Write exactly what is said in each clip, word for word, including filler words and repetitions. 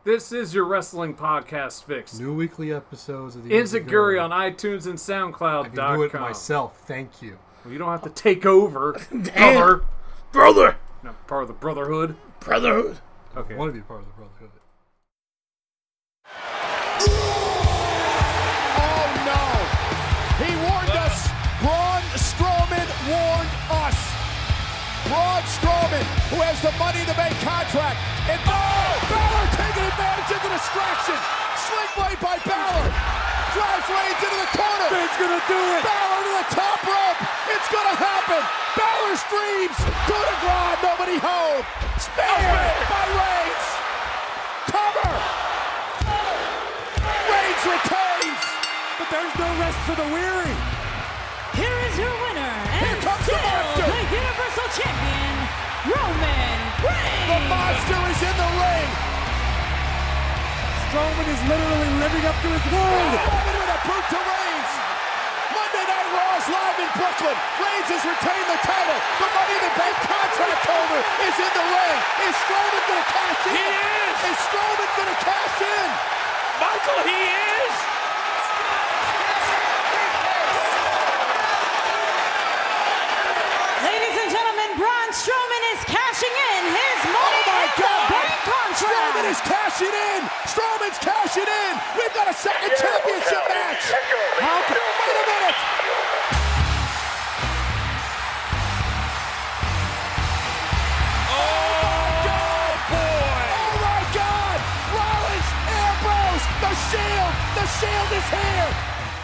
This is your wrestling podcast fix. New weekly episodes of the Enziguri on iTunes and SoundCloud. I can do it myself. Thank you. Well, you don't have to take over, Damn. brother. Brother! Not part of the Brotherhood. Brotherhood. Okay. I want to be part of the Brotherhood. Oh no! He warned us! Braun Strowman warned us! Braun Strowman, who has the money to make contract, and oh! Balor taking advantage of the distraction! Sling blade by Balor! Drives Reigns into the corner! He's gonna do it! Balor to the top rope! It's gonna happen! Balor streams! Coup de grace, nobody home! Spear by Reigns! Cover! Reigns retains! But there's no rest for the weary. Here is your winner, Here and comes the still monster. the Universal Champion, Roman Reigns. The monster is in the ring! Strowman is literally living up to his word. Strowman with a boot to Reigns! Monday Night Raw is live in Brooklyn. Reigns has retained the title. The Money in the Bank contract holder is in the ring. Is Strowman gonna cash in? He is! Is Strowman gonna cash in? Michael, he is! Ladies and gentlemen, Braun Strowman is cashing in his Money Oh my in the God! Bank contract. Strowman is cashing in! Strowman's cashing in! We've got a second championship match! How can... Wait a minute! Oh, boy! Oh my God! Rollins, Ambrose, the Shield! The Shield is here!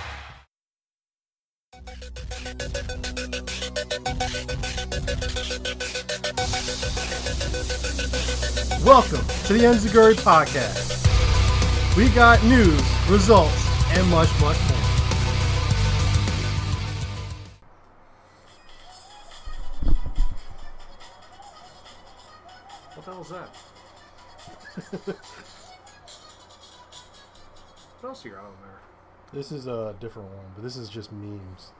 Welcome to the Enziguri Podcast. We got news, results, and much, much more. What the hell is that? What else you got on there? This is a different one, but this is just memes.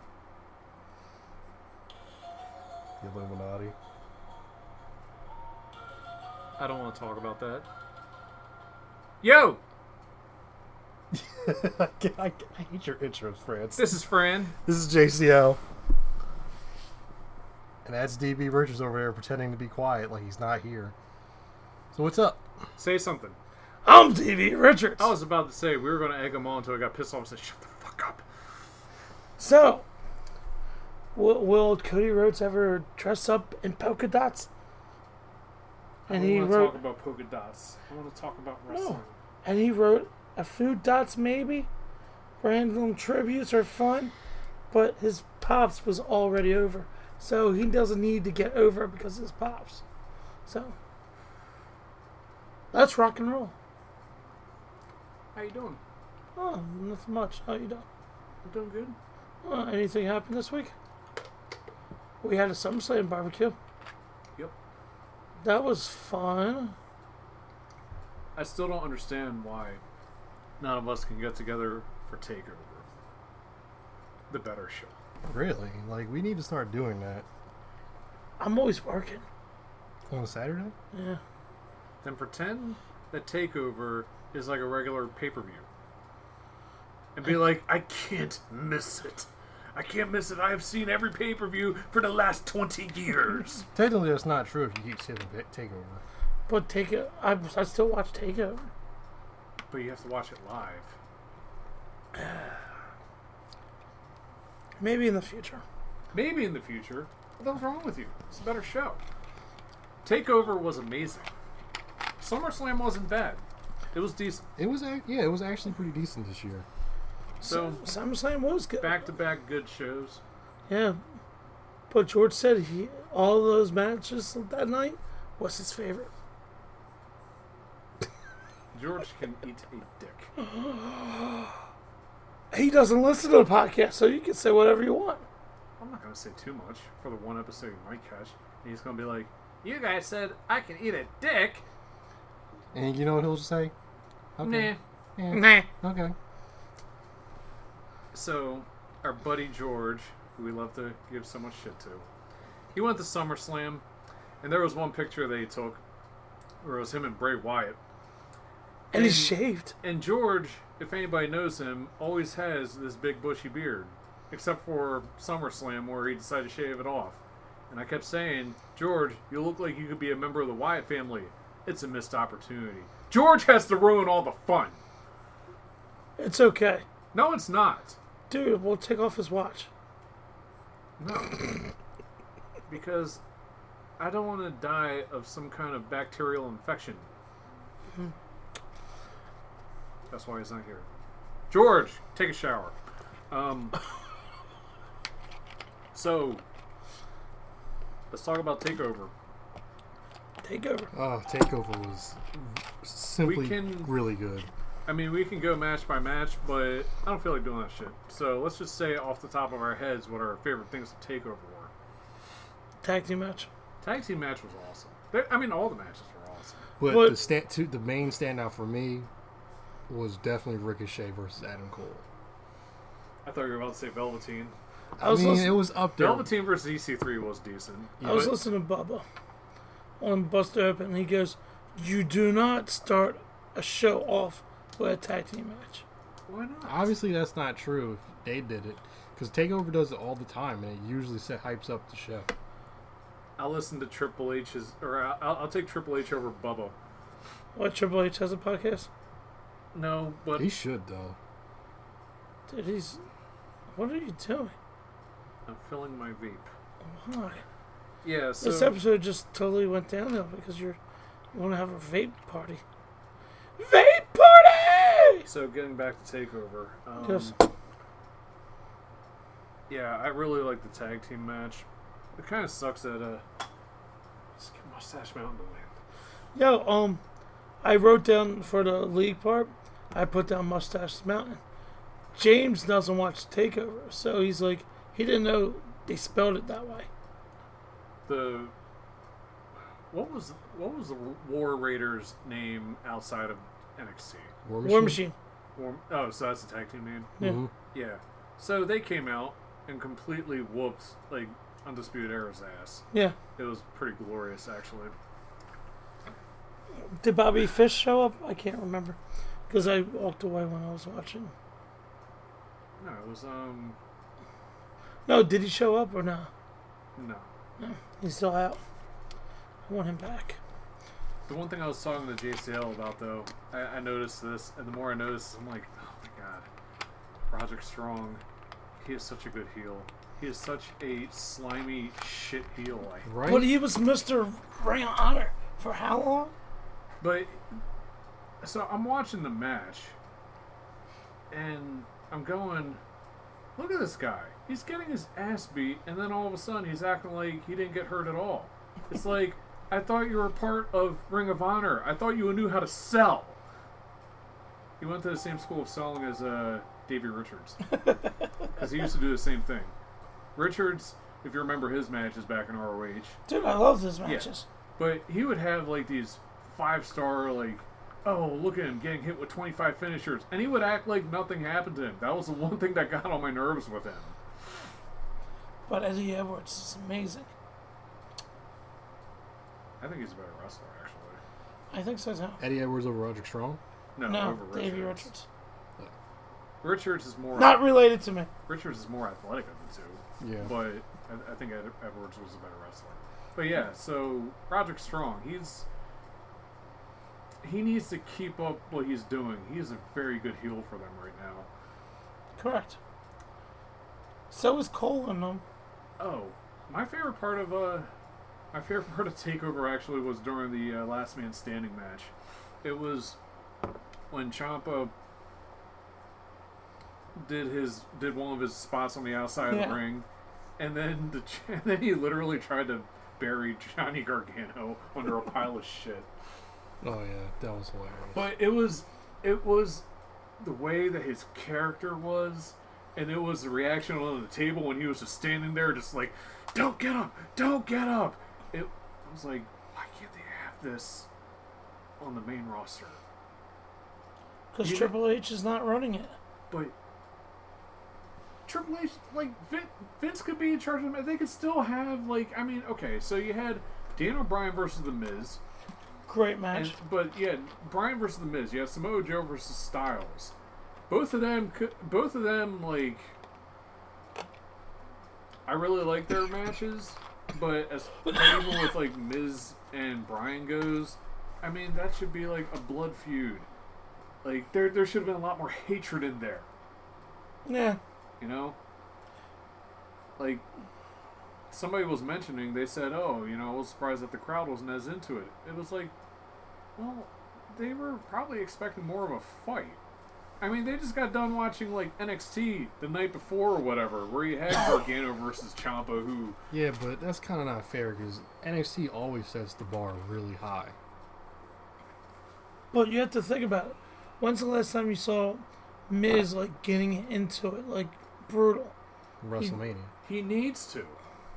The Illuminati. I don't want to talk about that. Yo! I, can't- I, can't- I hate your intros, France. This is Fran. This is J C L. And that's D B Richards over there pretending to be quiet like he's not here. So what's up? Say something. I'm D V Richards. I was about to say, we were going to egg him on until he got pissed off and said, shut the fuck up. So, will, will Cody Rhodes ever dress up in polka dots? And I he don't want to wrote, talk about polka dots. I want to talk about wrestling. no. And he wrote a few dots maybe. Random tributes are fun, but his pops was already over, so he doesn't need to get over because of his pops. So that's rock and roll. How you doing? Oh, nothing much. How you doing? You doing good? Uh, anything happened this week? We had a SummerSlam barbecue. Yep. That was fun. I still don't understand why none of us can get together for TakeOver. The better show. Really? Like, we need to start doing that. I'm always working. On a Saturday? Yeah. Then pretend that TakeOver is like a regular pay-per-view. And be like, I can't miss it. I can't miss it. I have seen every pay-per-view for the last twenty years. Technically, that's not true if you keep skipping pa- TakeOver. But take it. I, I still watch Takeover. But you have to watch it live. Maybe in the future. Maybe in the future. What the hell's wrong with you? It's a better show. TakeOver was amazing. SummerSlam wasn't bad. It was decent. It was, ac- yeah, it was actually pretty decent this year. So, SummerSlam was good. back-to-back good shows. Yeah. But George said he all those matches that night was his favorite. George can eat a dick. He doesn't listen to the podcast, so you can say whatever you want. I'm not going to say too much for the one episode you might catch. He's going to be like, you guys said I can eat a dick. And you know what he'll say? Okay. Nah. Yeah. Nah. Okay. So, our buddy George, who we love to give so much shit to, he went to SummerSlam, and there was one picture that he took where it was him and Bray Wyatt. And he's shaved. And George, if anybody knows him, always has this big bushy beard. Except for SummerSlam where he decided to shave it off. And I kept saying, George, you look like you could be a member of the Wyatt family. It's a missed opportunity. George has to ruin all the fun. It's okay. No, it's not. Dude, we'll take off his watch. No. Because I don't want to die of some kind of bacterial infection. Hmm. That's why he's not here. George, take a shower. Um... So, let's talk about TakeOver. TakeOver. Oh, TakeOver was simply We can- really good. I mean, we can go match by match, but I don't feel like doing that shit. So, let's just say off the top of our heads what our favorite things to TakeOver were. Tag team match. Tag team match was awesome. They- I mean, all the matches were awesome. But What- the sta- two, the main standout for me was definitely Ricochet versus Adam Cole. I thought you were about to say Velveteen. I, I was mean, listening- it was up there. Velveteen versus E C three was decent. I was but- listening to Bubba on Bust Open, and he goes, "You do not start a show off with a tag team match." Why not? Obviously, that's not true if they did it. Because TakeOver does it all the time, and it usually set, hypes up the show. I'll listen to Triple H's, or I'll, I'll take Triple H over Bubba. What, Triple H has a podcast? No, but He should, though. Dude, he's... What are you doing? I'm filling my vape. Why? Yeah, so This episode just totally went downhill because you're you want to have a vape party. Vape party! so getting back to TakeOver. Um, Yes. Yeah, I really like the tag team match. It kind of sucks that uh, just get Mustache Mountain to win. Yo, um, I wrote down for the league part, I put down Mustache Mountain. James doesn't watch TakeOver, so he's like, he didn't know they spelled it that way. The what was what was the War Raiders name outside of N X T? War War Machine. War, oh, so that's the tag team name. Yeah. Mhm. Yeah. So they came out and completely whooped like Undisputed Era's ass. Yeah. It was pretty glorious, actually. Did Bobby Fish show up? I can't remember. Because I walked away when I was watching. No, it was um No, did he show up or no? no. He's still out. I want him back. The one thing I was talking to J C L about, though, I, I noticed this, and the more I noticed, I'm like, oh my god, Roderick Strong, he is such a good heel. He is such a slimy shit heel. Like, Right? But he was Mister Ring of Honor for how long? but so I'm watching the match, and I'm going, look at this guy. He's getting his ass beat, and then all of a sudden he's acting like he didn't get hurt at all. It's like, I thought you were part of Ring of Honor. I thought you knew how to sell. He went to the same school of selling as uh, Davey Richards. Because he used to do the same thing. Richards, if you remember his matches back in R O H, Dude, I love his matches. but he would have like these five-star, like, oh, look at him getting hit with twenty-five finishers. And he would act like nothing happened to him. That was the one thing that got on my nerves with him. But Eddie Edwards is amazing. I think he's a better wrestler, actually. I think so too. Eddie Edwards over Roderick Strong? No, No, over Richards. Davey Richards. Richards is more Not related to me. Richards is more athletic of the two. Yeah. But I, I think Ed, Edwards was a better wrestler. But yeah, so Roderick Strong, he's he needs to keep up what he's doing. He is a very good heel for them right now. Correct. So is Cole in them. Oh, my favorite part of uh, my favorite part of Takeover actually was during the uh, Last Man Standing match. It was when Ciampa did his did one of his spots on the outside of Yeah. the ring, and then the and then he literally tried to bury Johnny Gargano under a pile of shit. Oh, yeah. That was hilarious. But it was it was the way that his character was, and it was the reaction on the table when he was just standing there, just like, "Don't get up! Don't get up!" It I was like, why can't they have this on the main roster? Because You- Triple H is not running it. But Triple H, like Vince, Vince could be in charge of them. They could still have, like, I mean, okay, so you had Dan O'Brien versus The Miz, Great match. And, but yeah, Bryan versus The Miz. You have Samoa Joe versus Styles. Both of them, could, both of them, like, I really like their matches. But as even with like Miz and Bryan goes, I mean that should be like a blood feud. Like there, there should have been a lot more hatred in there. Yeah. You know, like somebody was mentioning, they said, "Oh, you know, I was surprised that the crowd wasn't as into it." It was like, well, they were probably expecting more of a fight. I mean, they just got done watching like N X T the night before or whatever, where you had Gargano versus Ciampa, who Yeah, but that's kind of not fair because N X T always sets the bar really high. But you have to think about it. When's the last time you saw Miz like getting into it, like brutal? WrestleMania. he needs to.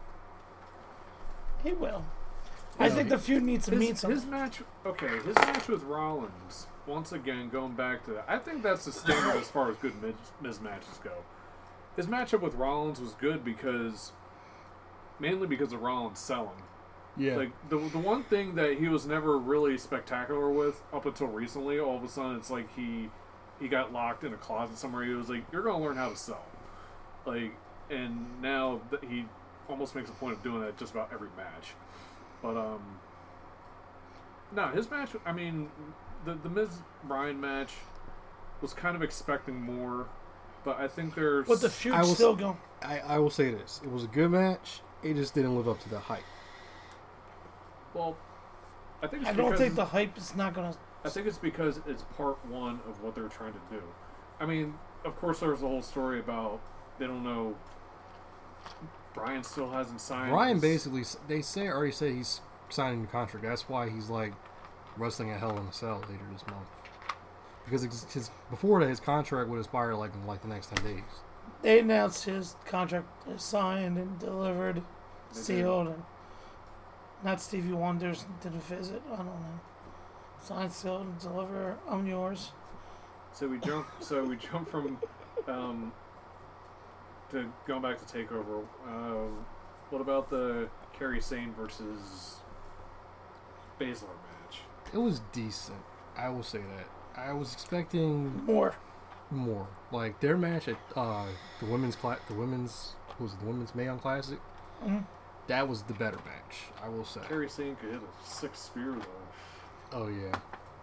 He will. I think the feud needs to His, mean something. his match, okay, his match with Rollins. Once again, going back to that, I think that's the standard as far as good Miz, Miz matches go. His matchup with Rollins was good because, mainly because of Rollins selling. Yeah. Like the the one thing that he was never really spectacular with up until recently, all of a sudden it's like he he got locked in a closet somewhere. He was like, "You're gonna learn how to sell," like, and now that he almost makes a point of doing that just about every match. But um, no, his match. I mean, the the Miz Bryan match was kind of expecting more, but I think there's. But the feud's I will still s- going. I, I will say this. It was a good match. It just didn't live up to the hype. Well, I think it's I don't because- think the hype is not going to. I think it's because it's part one of what they're trying to do. I mean, of course, there's the whole story about they don't know. Bryan still hasn't signed. Bryan his- basically, they say already said he's signing a contract. That's why he's like wrestling at Hell in a Cell later this month. Because his, his before that, his contract would expire like in like the next ten days. They announced his contract is signed and delivered, sealed, and not Stevie Wonder's did a visit. I don't know. Signed, sealed, and deliver. I'm yours. So we jump. So we jump from um, to going back to Takeover. Uh, what about the Kerry Sane versus Baszler match? It was decent. I will say that. I was expecting More. more. Like their match at uh, the women's cla- the women's what was it, the women's Mae Young Classic. Mm-hmm. That was the better match. I will say. Kerry Sane could hit a six spear though. Oh yeah.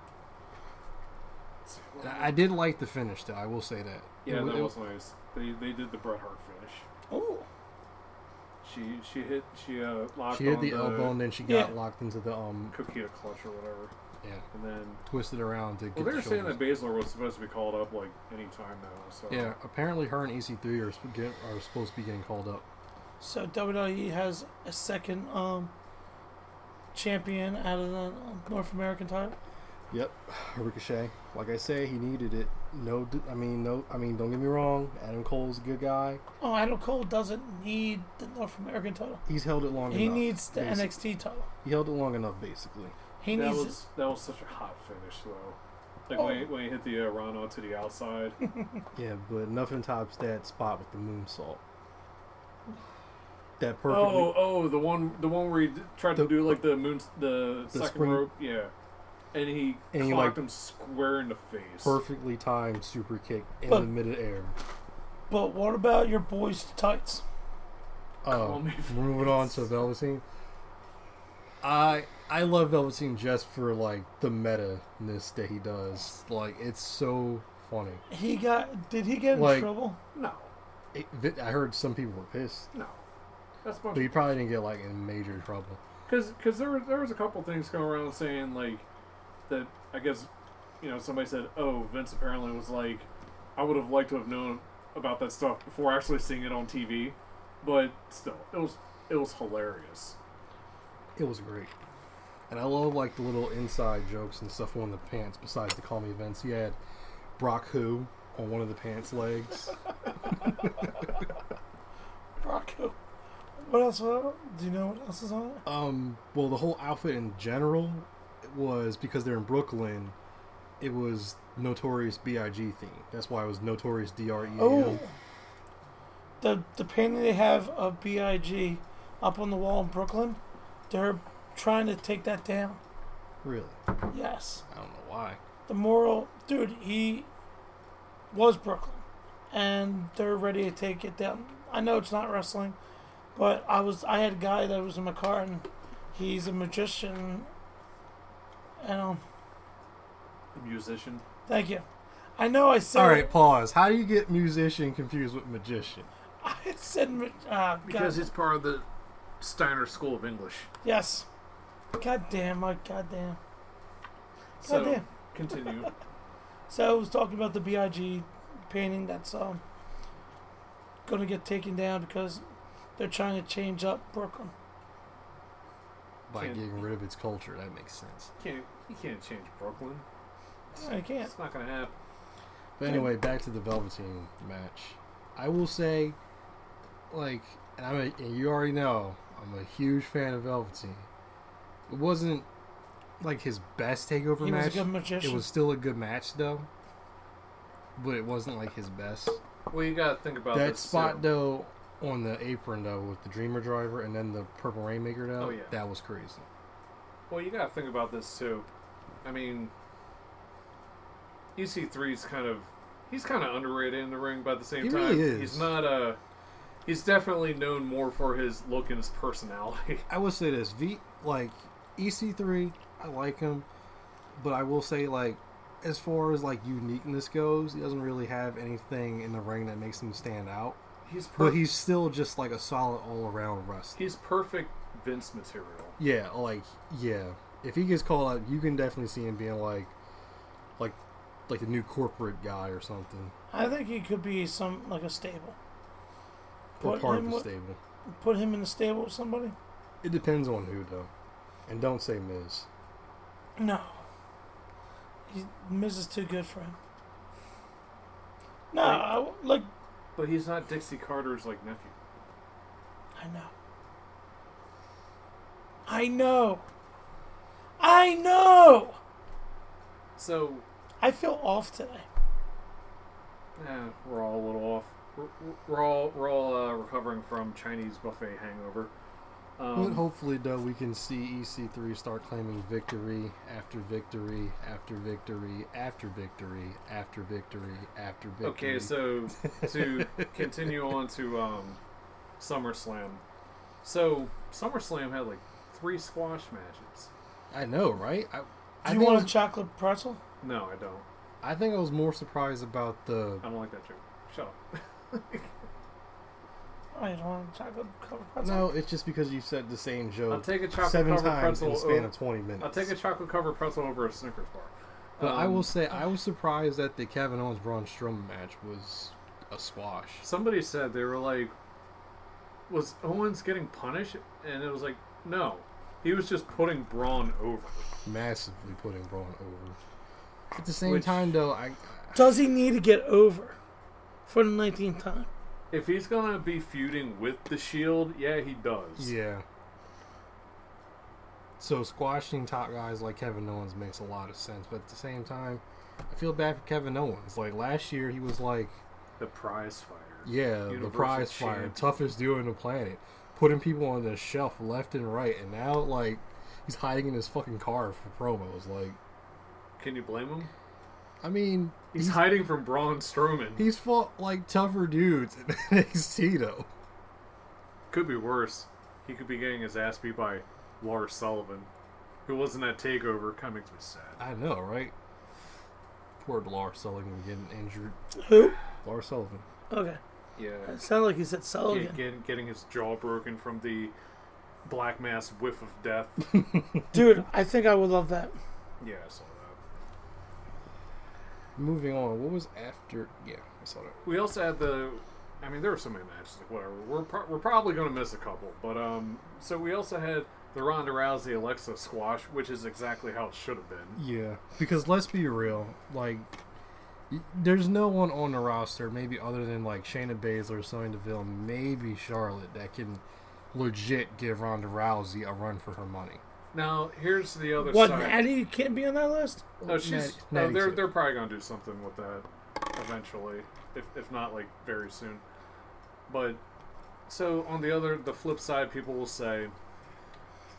I I did like the finish though. I will say that. Yeah, It that it- was nice. They they did the Bret Hart finish. Oh. She she hit she uh locked She hit on the elbow and then she got Yeah. locked into the um Coquina clutch or whatever, yeah and then twisted around to get well they the were saying shoulders. that Baszler was supposed to be called up like any time now. So Yeah, apparently her and E C three are, sp- get, are supposed to be getting called up. So W W E has a second um, champion out of the North American title. Yep, Ricochet. Like I say, he needed it. No, d- I mean no. I mean don't get me wrong. Adam Cole's a good guy. Oh, Adam Cole doesn't need the North American title. He's held it long He enough. needs the basi- N X T title. He held it long enough, basically. He that needs. was that was such a hot finish though. Like Oh. when he, when he hit the uh, Rana to the outside. Yeah, but nothing tops that spot with the moonsault. That perfectly. oh oh the one the one where he d- tried to The- do like the moon the, the second spring- rope yeah, and he And he, clocked like, him square in the face. Perfectly timed super kick in But- the mid-air. But what about your boys' tights? Call Uh, me moving on to Velveteen. I I love Velveteen just for like the meta-ness that he does. Like it's so funny. He got. Did he get in Like- trouble? No, It, I heard some people were pissed, no, that's a bunch but he of probably didn't get like in major trouble. Because because there, were- there was a couple things going around saying, like, that, I guess, you know, somebody said, oh, Vince apparently was like, I would have liked to have known about that stuff before actually seeing it on T V. But still, it was it was hilarious. It was great. And I love like the little inside jokes and stuff on the pants besides the Call Me Vince. He had Brock Who on one of the pants legs. Rocco. What else? uh, Do you know what else is on it? Um, well, the whole outfit in general was because they're in Brooklyn. It was Notorious B I G theme. That's why it was Notorious D R E A Oh. M. The the painting they have of B I G up on the wall in Brooklyn, they're trying to take that down. Really? Yes. I don't know why. The moral, dude, he was Brooklyn, and they're ready to take it down. I know it's not wrestling, but I was I had a guy that was in my car, and he's a magician. And um, A musician. thank you. I know I said. All right, pause. How do you get musician confused with magician? I said. ma- Uh, Because God, he's part of the Steiner School of English. yes. God damn, my goddamn. So, Goddamn. continue. So I was talking about the B I G painting that's um going to get taken down because they're trying to change up Brooklyn. By Can't- getting rid of its culture. That makes sense. Can't, you can't change Brooklyn. I can't. It's not going to happen. But anyway, back to the Velveteen match. I will say, like, and I'm a, and you already know, I'm a huge fan of Velveteen. It wasn't like his best takeover He was a match. good magician. It was still a good match though, but it wasn't like his best. Well, you got to think about That this, spot too. though on the apron though with the Dreamer Driver and then the Purple Rainmaker though, Oh, yeah. that was crazy. Well, you got to think about this too. I mean, E C three's kind of he's kind of underrated in the ring, but at the same He time, really is. he's not a. He's definitely known more for his look and his personality. I will say this: V like E C three, I like him, but I will say like, as far as like uniqueness goes, he doesn't really have anything in the ring that makes him stand out. He's But per- he's still just like a solid all around wrestler. he's perfect Vince material. Yeah, like yeah. If he gets called out, you can definitely see him being like, like, like a new corporate guy or something, I think he could be some like a stable. or Put part of him the with- stable. Put him in the stable with somebody. It depends on who though, and don't say Miz. No. He, Miz is too good for him. No, Like- I, like But he's not Dixie Carter's like nephew. I know. I know. I know. So, I feel off today. eh, we're all a little off. We're, we're all we're all uh, recovering from Chinese buffet hangover. But Um, hopefully, though, we can see E C three start claiming victory after victory after victory after victory after victory after victory. okay, so to continue on to um, SummerSlam. So SummerSlam had like three squash matches. I know, right? I, I Do you think I want a was, chocolate pretzel? No, I don't. I think I was more surprised about the. I don't like that joke. Shut up. Oh, you don't want a chocolate covered pretzel? No, it's just because you said the same joke I'll take a chocolate seven covered times pretzel. in the span o- of twenty minutes. I'll take a chocolate covered pretzel over a Snickers bar. But I Um, will say, I was surprised that the Kevin Owens Braun Strowman match was a squash. Somebody said they were like, was Owens getting punished? And it was like, no, he was just putting Braun over. Massively putting Braun over. At the same Which- time, though, I. Does he need to get over for the nineteenth time? If he's gonna be feuding with the Shield, yeah, he does. Yeah. So squashing top guys like Kevin Owens makes a lot of sense, but at the same time, I feel bad for Kevin Owens. Like last year, he was like, The prize fighter. yeah, the Universal prize fighter, champion. toughest dude on the planet, putting people on the shelf left and right, and now like he's hiding in his fucking car for promos. Like, Can you blame him? I mean, He's, he's hiding from Braun Strowman. he's fought like tougher dudes in N X T though. Could be worse. He could be getting his ass beat by Lars Sullivan, who wasn't at TakeOver. Kind of makes me sad. I know, right? Poor Lars Sullivan getting injured. Who? Lars Sullivan. Okay. Yeah. It sounded like he said Sullivan. Get, getting, getting his jaw broken from the black mass whiff of death. Dude, I think I would love that. Yeah, I saw that. Moving on, what was after? Yeah, I saw that. We also had the. I mean, there were so many matches. Like whatever. We're pro- we're probably going to miss a couple, but um. So we also had the Ronda Rousey Alexa squash, which is exactly how it should have been. Yeah, because let's be real, like, y- there's no one on the roster, maybe other than like Shayna Baszler, Sonya Deville, maybe Charlotte, that can legit give Ronda Rousey a run for her money. Now here's the other What, side. Natty can't be on that list? No, she's. Natty- no, Natty they're too. they're probably gonna do something with that eventually, if if not like very soon. But so on the other, the flip side, people will say,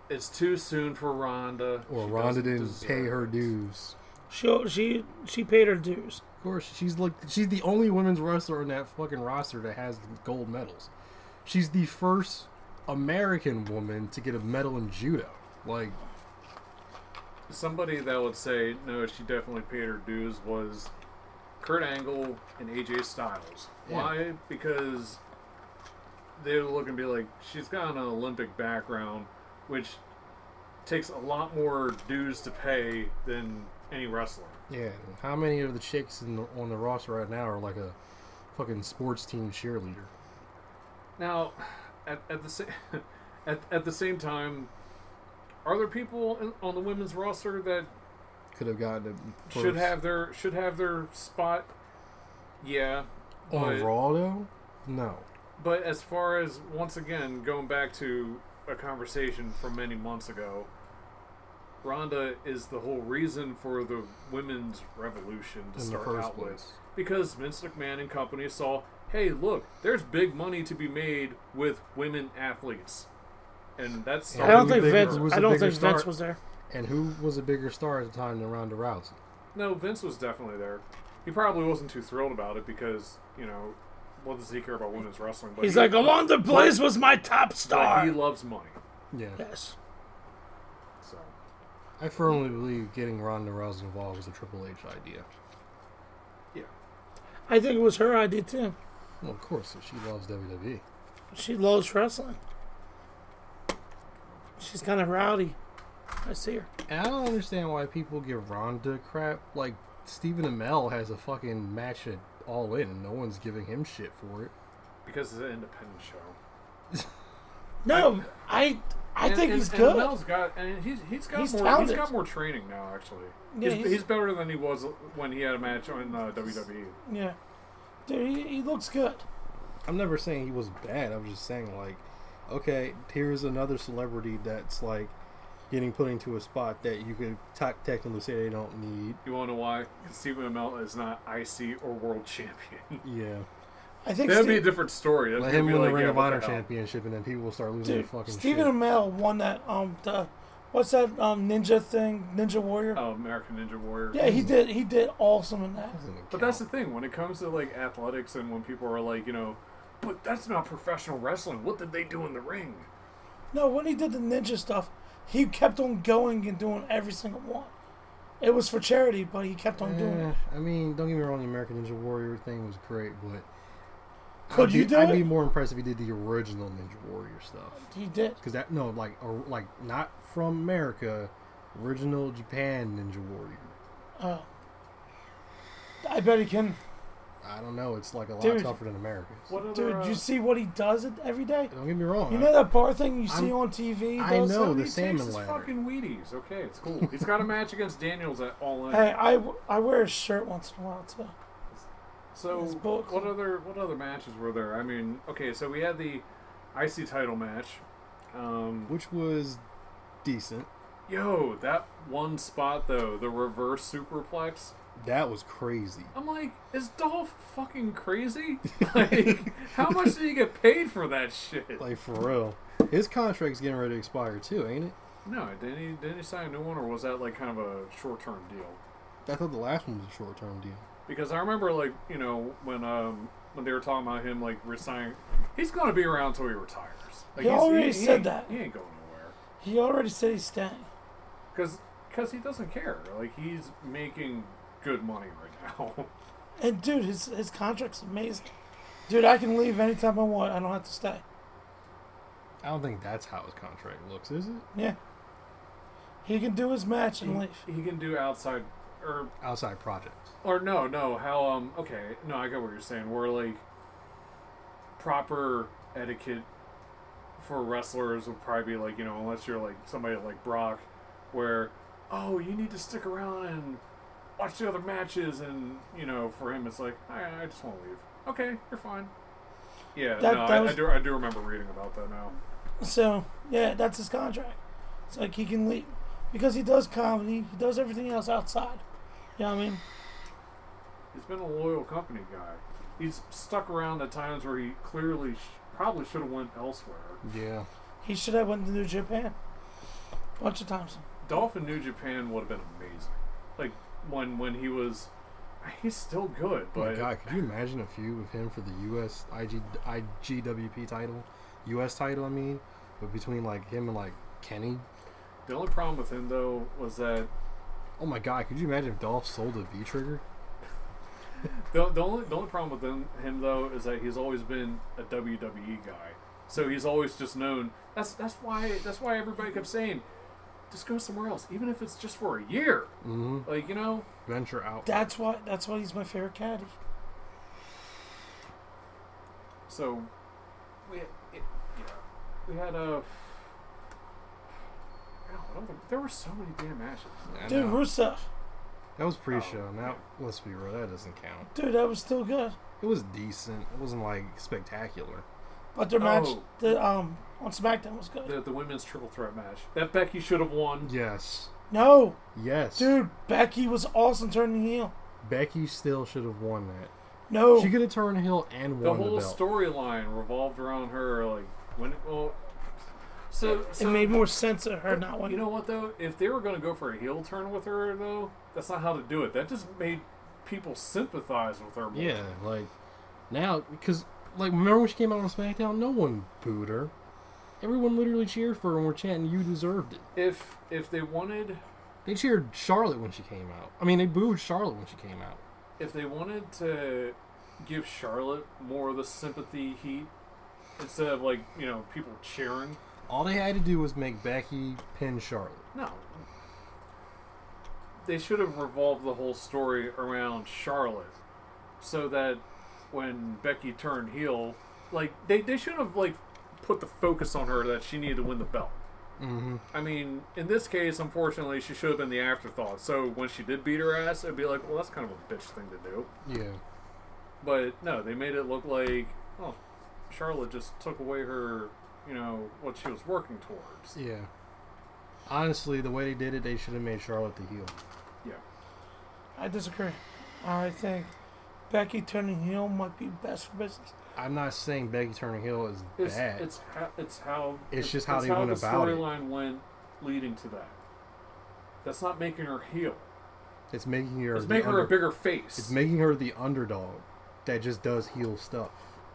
It's too soon for Ronda. Or She Ronda doesn't didn't deserve pay her it. dues. She she she paid her dues. Of course, she's like she's the only women's wrestler in that fucking roster that has gold medals. She's the first American woman to get a medal in judo. Like, Somebody that would say, no, she definitely paid her dues was Kurt Angle and A J Styles. Yeah. Why? Because they would look and be like, she's got an Olympic background, which takes a lot more dues to pay than any wrestler. yeah, how many of the chicks in the, on the roster right now are like a fucking sports team cheerleader? Now, at, at the same at, at the same time, are there people in, on the women's roster that Could have gotten it first. should have their should have their spot? Yeah, on but- Raw though. No, But as far as, once again, going back to a conversation from many months ago, Ronda is the whole reason for the women's revolution to in the start first out with. place. Because Vince McMahon and company saw, hey, look, there's big money to be made with women athletes. And that's Yeah, I don't who think bigger- Vince. who's I the don't bigger think Vince star? was there. And who was a bigger star at the time than Ronda Rousey? No, Vince was definitely there. He probably wasn't too thrilled about it because, you know, what does he care about women's wrestling? But He's he, like, Amanda Blaze was my top but star. he loves money. Yeah, Yes. So I firmly believe getting Ronda Rousey involved was a Triple H idea. yeah. I think it was her idea too. Well, of course, she loves W W E. She loves wrestling. She's kind of rowdy. I see her. And I don't understand why people give Ronda crap. Like, Stephen Amell has a fucking match at All In, and no one's giving him shit for it. Because it's an independent show. No, I I And- think and, he's and good. Mel's got, and he's he's got He's more. talented. He's got more training now. Actually, Yeah, he's, he's- he's better than he was when he had a match on uh, W W E. Yeah, dude, he, he looks good. I'm never saying he was bad. I'm just saying, like, okay, here's another celebrity that's, like, getting put into a spot that you could t- technically say they don't need. You want to know why? Because Stephen Amell is not I C or world champion. Yeah. I think That'd be a Steve, different story. That'd Let be him win like, the Ring yeah, of what Honor the hell? championship, and then people will start losing dude, their fucking Stephen shit. Amell won that um the what's that um ninja thing, Ninja Warrior. Oh, American Ninja Warrior. Yeah, he did. He did awesome in that. Doesn't But count. that's the thing. When it comes to like athletics, and when people are like, you know, but that's not professional wrestling. What did they do in the ring? No, when he did the ninja stuff, he kept on going and doing every single one. It was for charity, but he kept on doing Eh, it. I mean, don't get me wrong, the American Ninja Warrior thing was great, but Could I'd you be, do I'd it? be more impressed if he did the original Ninja Warrior stuff. He did. Because that, no, like, or, like, not from America, original Japan Ninja Warrior. Oh. I bet he can. I don't know, it's like a lot Dude. tougher than America's. What other? Dude, uh, you see what he does it every day? Don't get me wrong. You know that bar thing you see I'm- on T V? he I does? know. he the takes salmon his ladder. fucking Wheaties. Okay, it's cool. He's got a match against Daniels at All In. Hey, I, I wear his shirt once in a while too. So His book. what other what other matches were there? I mean, okay, so we had the I C title match. Um, Which was decent. yo, that one spot though, the reverse superplex. That was crazy. I'm like, is Dolph fucking crazy? Like, how much did he get paid for that shit? Like, for real. His contract's getting ready to expire, too, ain't it? No, didn't he? Didn't he sign a new one, or was that like kind of a short-term deal? I thought the last one was a short-term deal. Because I remember, like, you know, when um when they were talking about him like resigning, he's going to be around until he retires. Like, He he's- already said ain't- that. He ain't going nowhere. He already said he's staying. Because he doesn't care. Like, he's making good money right now. And dude, his his contract's amazing. Dude, I can leave anytime I want. I don't have to stay. I don't think that's how his contract looks, is it? Yeah. He can do his match and he, leave. he can do outside, or Outside projects. or no, no. How um? Okay, no, I get what you're saying. Where like proper etiquette for wrestlers would probably be like, you know, unless you're like somebody like Brock, where oh, you need to stick around and watch the other matches, and you know, for him it's like I, I just want to leave. Okay, you're fine. Yeah, That- no, that I, was- I do. I do remember reading about that now. So, yeah, that's his contract. It's like he can leave. Because he does comedy, he does everything else outside. You know what I mean? He's been a loyal company guy. He's stuck around at times where he clearly sh- probably should have went elsewhere. Yeah. He should have went to New Japan. bunch of times. Dolph in New Japan would have been amazing. Like when when he was, he's still good. Oh my But God, could you imagine a feud with him for the U S I G, I G W P title? U S title, I mean? But between, like, him and, like, Kenny? the only problem with him though was that Oh my God, could you imagine if Dolph sold a V-Trigger? the, the only the only problem with him, him though is that he's always been a W W E guy. So he's always just known. That's that's why that's why everybody kept saying, just go somewhere else, even if it's just for a year. Mm-hmm. Like you know. Venture out. That's why. That's why he's my favorite caddy. So, we, it, yeah, we had a. I don't know, there were so many damn matches. I Dude, know. Rusev. That was pre-show. Oh, Now, let's be real, that doesn't count. Dude, that was still good. It was decent. It wasn't, like, spectacular. But their match, Oh. the um, on SmackDown was good. The, the women's triple threat match that Becky should have won. Yes. No, Yes. dude, Becky was awesome turning heel. Becky still should have won that. No, She could have turned heel and The won the, whole belt. storyline revolved around her. Like when well, so, it so made more sense of her not winning. You know what though? If they were going to go for a heel turn with her though, that's not how to do it. That just made people sympathize with her more. Yeah, like, now, because, like, remember when she came out on SmackDown? No one booed her. Everyone literally cheered for her and were chanting, "You deserved it." If if they wanted They cheered Charlotte when she came out. I mean, they booed Charlotte when she came out. if they wanted to give Charlotte more of the sympathy heat instead of like you know people cheering. All they had to do was make Becky pin Charlotte. No. They should have revolved the whole story around Charlotte so that when Becky turned heel, like, they, they should have, like, put the focus on her that she needed to win the belt. Mm-hmm. I mean, in this case, unfortunately, she should have been the afterthought. So when she did beat her ass, it'd be like, well, that's kind of a bitch thing to do. Yeah. But, no, they made it look like, oh, Charlotte just took away her, you know, what she was working towards. Yeah. Honestly, the way they did it, they should have made Charlotte the heel. Yeah. I disagree. I think Becky turning heel might be best for business. I'm not saying Becky turning heel is It's, bad. it's, ha- it's how It's just how it's they went the about it. storyline went leading to that. That's not making her heel. It's making her. It's the making her a under- bigger face. It's making her the underdog that just does heel stuff.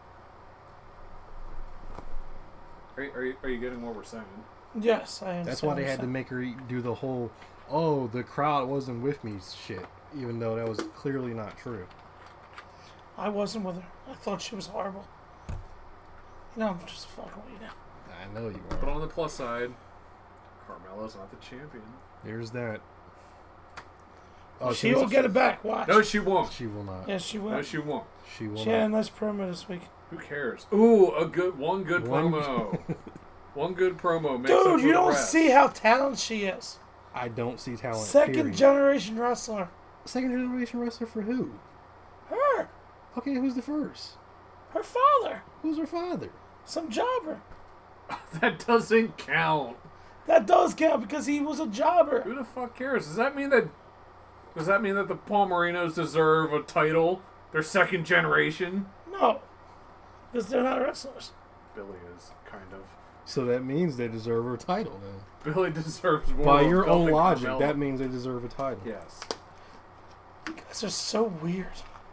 Are, are, you, are you getting what we're saying? Yes, I understand. That's why what they you're had to saying. make her do the whole, oh, the crowd wasn't with me shit, even though that was clearly not true. I wasn't with her. I thought she was horrible. You know, I'm just fucking with you now. I know you But are. on the plus side, Carmella's not the champion. There's that. Oh, she can we- will get it back. Watch. No, she won't. She will not. Yes, she will. No, she won't. She will She had a not. nice promo this week. Who cares? Ooh, a good one. Good One- promo. One good promo. Makes up Dude, for you the don't rest. see how talented she is. I don't see talent. Second period. generation wrestler. Second generation wrestler for who? Her. Okay, who's the first? Her father. Who's her father? Some jobber. That doesn't count. That does count because he was a jobber. Who the fuck cares? Does that mean that? Does that mean that the Palmerinos deserve a title? They're second generation. No. Because they're not wrestlers. Billy is kind of. So that means they deserve her title then. Billy deserves more. By of your belt own than logic, Carmella. that means they deserve a title. Yes. You guys are so weird.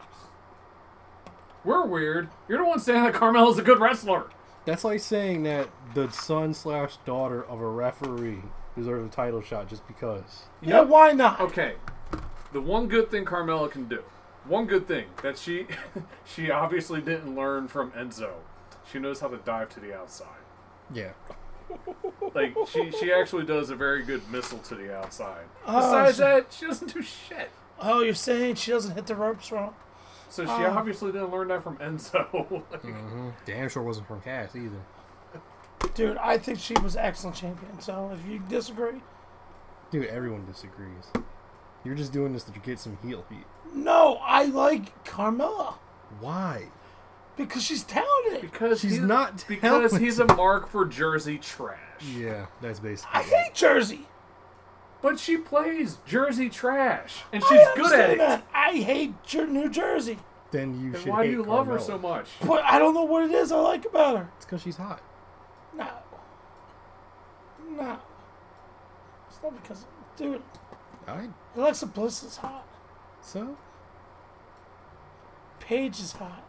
We're weird. You're the one saying that Carmella's a good wrestler. That's like saying that the son slash daughter of a referee deserves a title shot just because. Yeah, why not? Okay. The one good thing Carmella can do. One good thing that she she obviously didn't learn from Enzo. She knows how to dive to the outside. Yeah. Like she she actually does a very good missile to the outside. Oh, Besides so- that, she doesn't do shit. Oh, you're saying she doesn't hit the ropes wrong? So she Oh. obviously didn't learn that from Enzo. Like, Mm-hmm. Damn sure wasn't from Cass either. Dude, I think she was an excellent champion. So if you disagree, Dude, everyone disagrees. You're just doing this to get some heel heat. no, I like Carmella Why? because she's talented. because She's he's, not because talented. he's a mark for Jersey trash. Yeah, that's basically I it. hate Jersey. But she plays Jersey trash, and I she's good at understand it. that. I hate Jer- New Jersey, Then you Then should why do hate you love her Carmella. so much? but I don't know what it is I like about her. It's because she's hot. No, no. Well, because, dude, I Alexa Bliss is hot. so Paige is hot.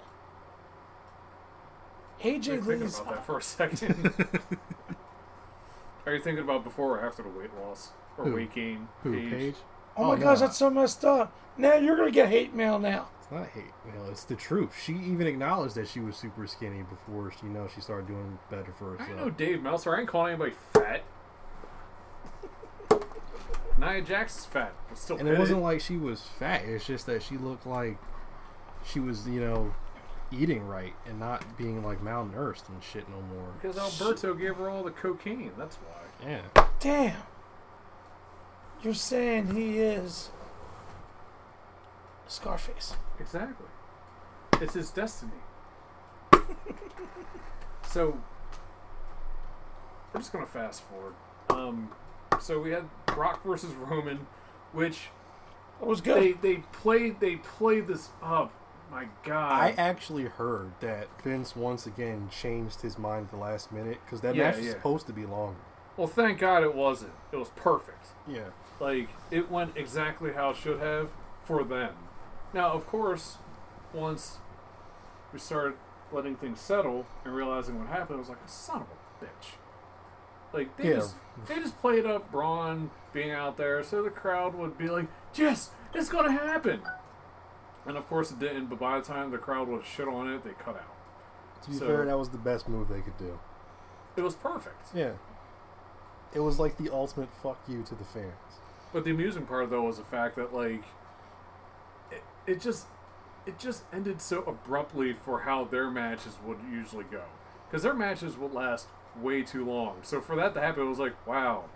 A J Think Lee about is that hot. for a second. Are you thinking about before or after the weight loss or Who? weight gain? who Paige? Paige? Oh my no. gosh, that's so messed up. Now you're gonna get hate mail now. It's not hate. You know, it's the truth. She even acknowledged that she was super skinny before she, you know, she started doing better for I herself. know Dave Meltzer. I ain't calling anybody fat. Nia Jax is fat, but still And it fit wasn't like she was fat. It's just that she looked like she was, you know, eating right and not being like malnourished and shit no more. because Alberto gave her all the cocaine. That's why. Yeah. Damn. You're saying he is Scarface. Exactly. It's his destiny. So we're just gonna fast forward. Um, so we had Brock versus Roman, which It was good. they they played they played this up. My God. I actually heard that Vince once again changed his mind at the last minute because that Yeah, match was yeah. supposed to be longer. Well, thank God it wasn't. It was perfect. Yeah. Like, it went exactly how it should have for them. Now, of course, once we started letting things settle and realizing what happened, I was like, son of a bitch. Like, they, Yeah. just, they just played up Braun being out there so the crowd would be like, yes, it's going to happen. And, of course, it didn't, but by the time the crowd would shit on it, they cut out. To be So- fair, that was the best move they could do. It was perfect. Yeah. It was like the ultimate fuck you to the fans. But the amusing part, though, was the fact that, like, it, it just it just ended so abruptly for how their matches would usually go. Because their matches would last way too long. So for that to happen, it was like, wow.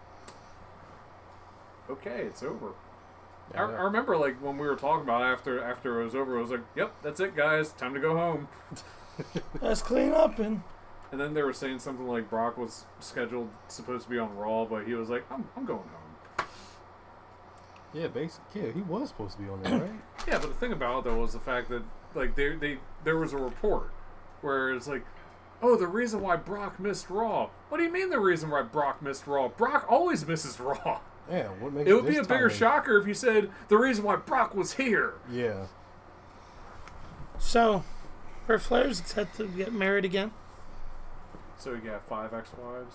Okay, it's over. I, I remember, like, when we were talking about after after it was over, it was like, yep, that's it, guys. Time to go home. Let's clean up and And then they were saying something like Brock was scheduled, supposed to be on Raw, but he was like, I'm, I'm going home. Yeah, basically, yeah, he was supposed to be on there, right? Yeah, but the thing about it though was the fact that like they they there was a report where it's like, oh, the reason why Brock missed Raw. What do you mean the reason why Brock missed Raw? Brock always misses Raw. Yeah, what makes It would be this a bigger time- shocker if you said the reason why Brock was here. Yeah. so Ric Flair's set to get married again. So you got five ex-wives.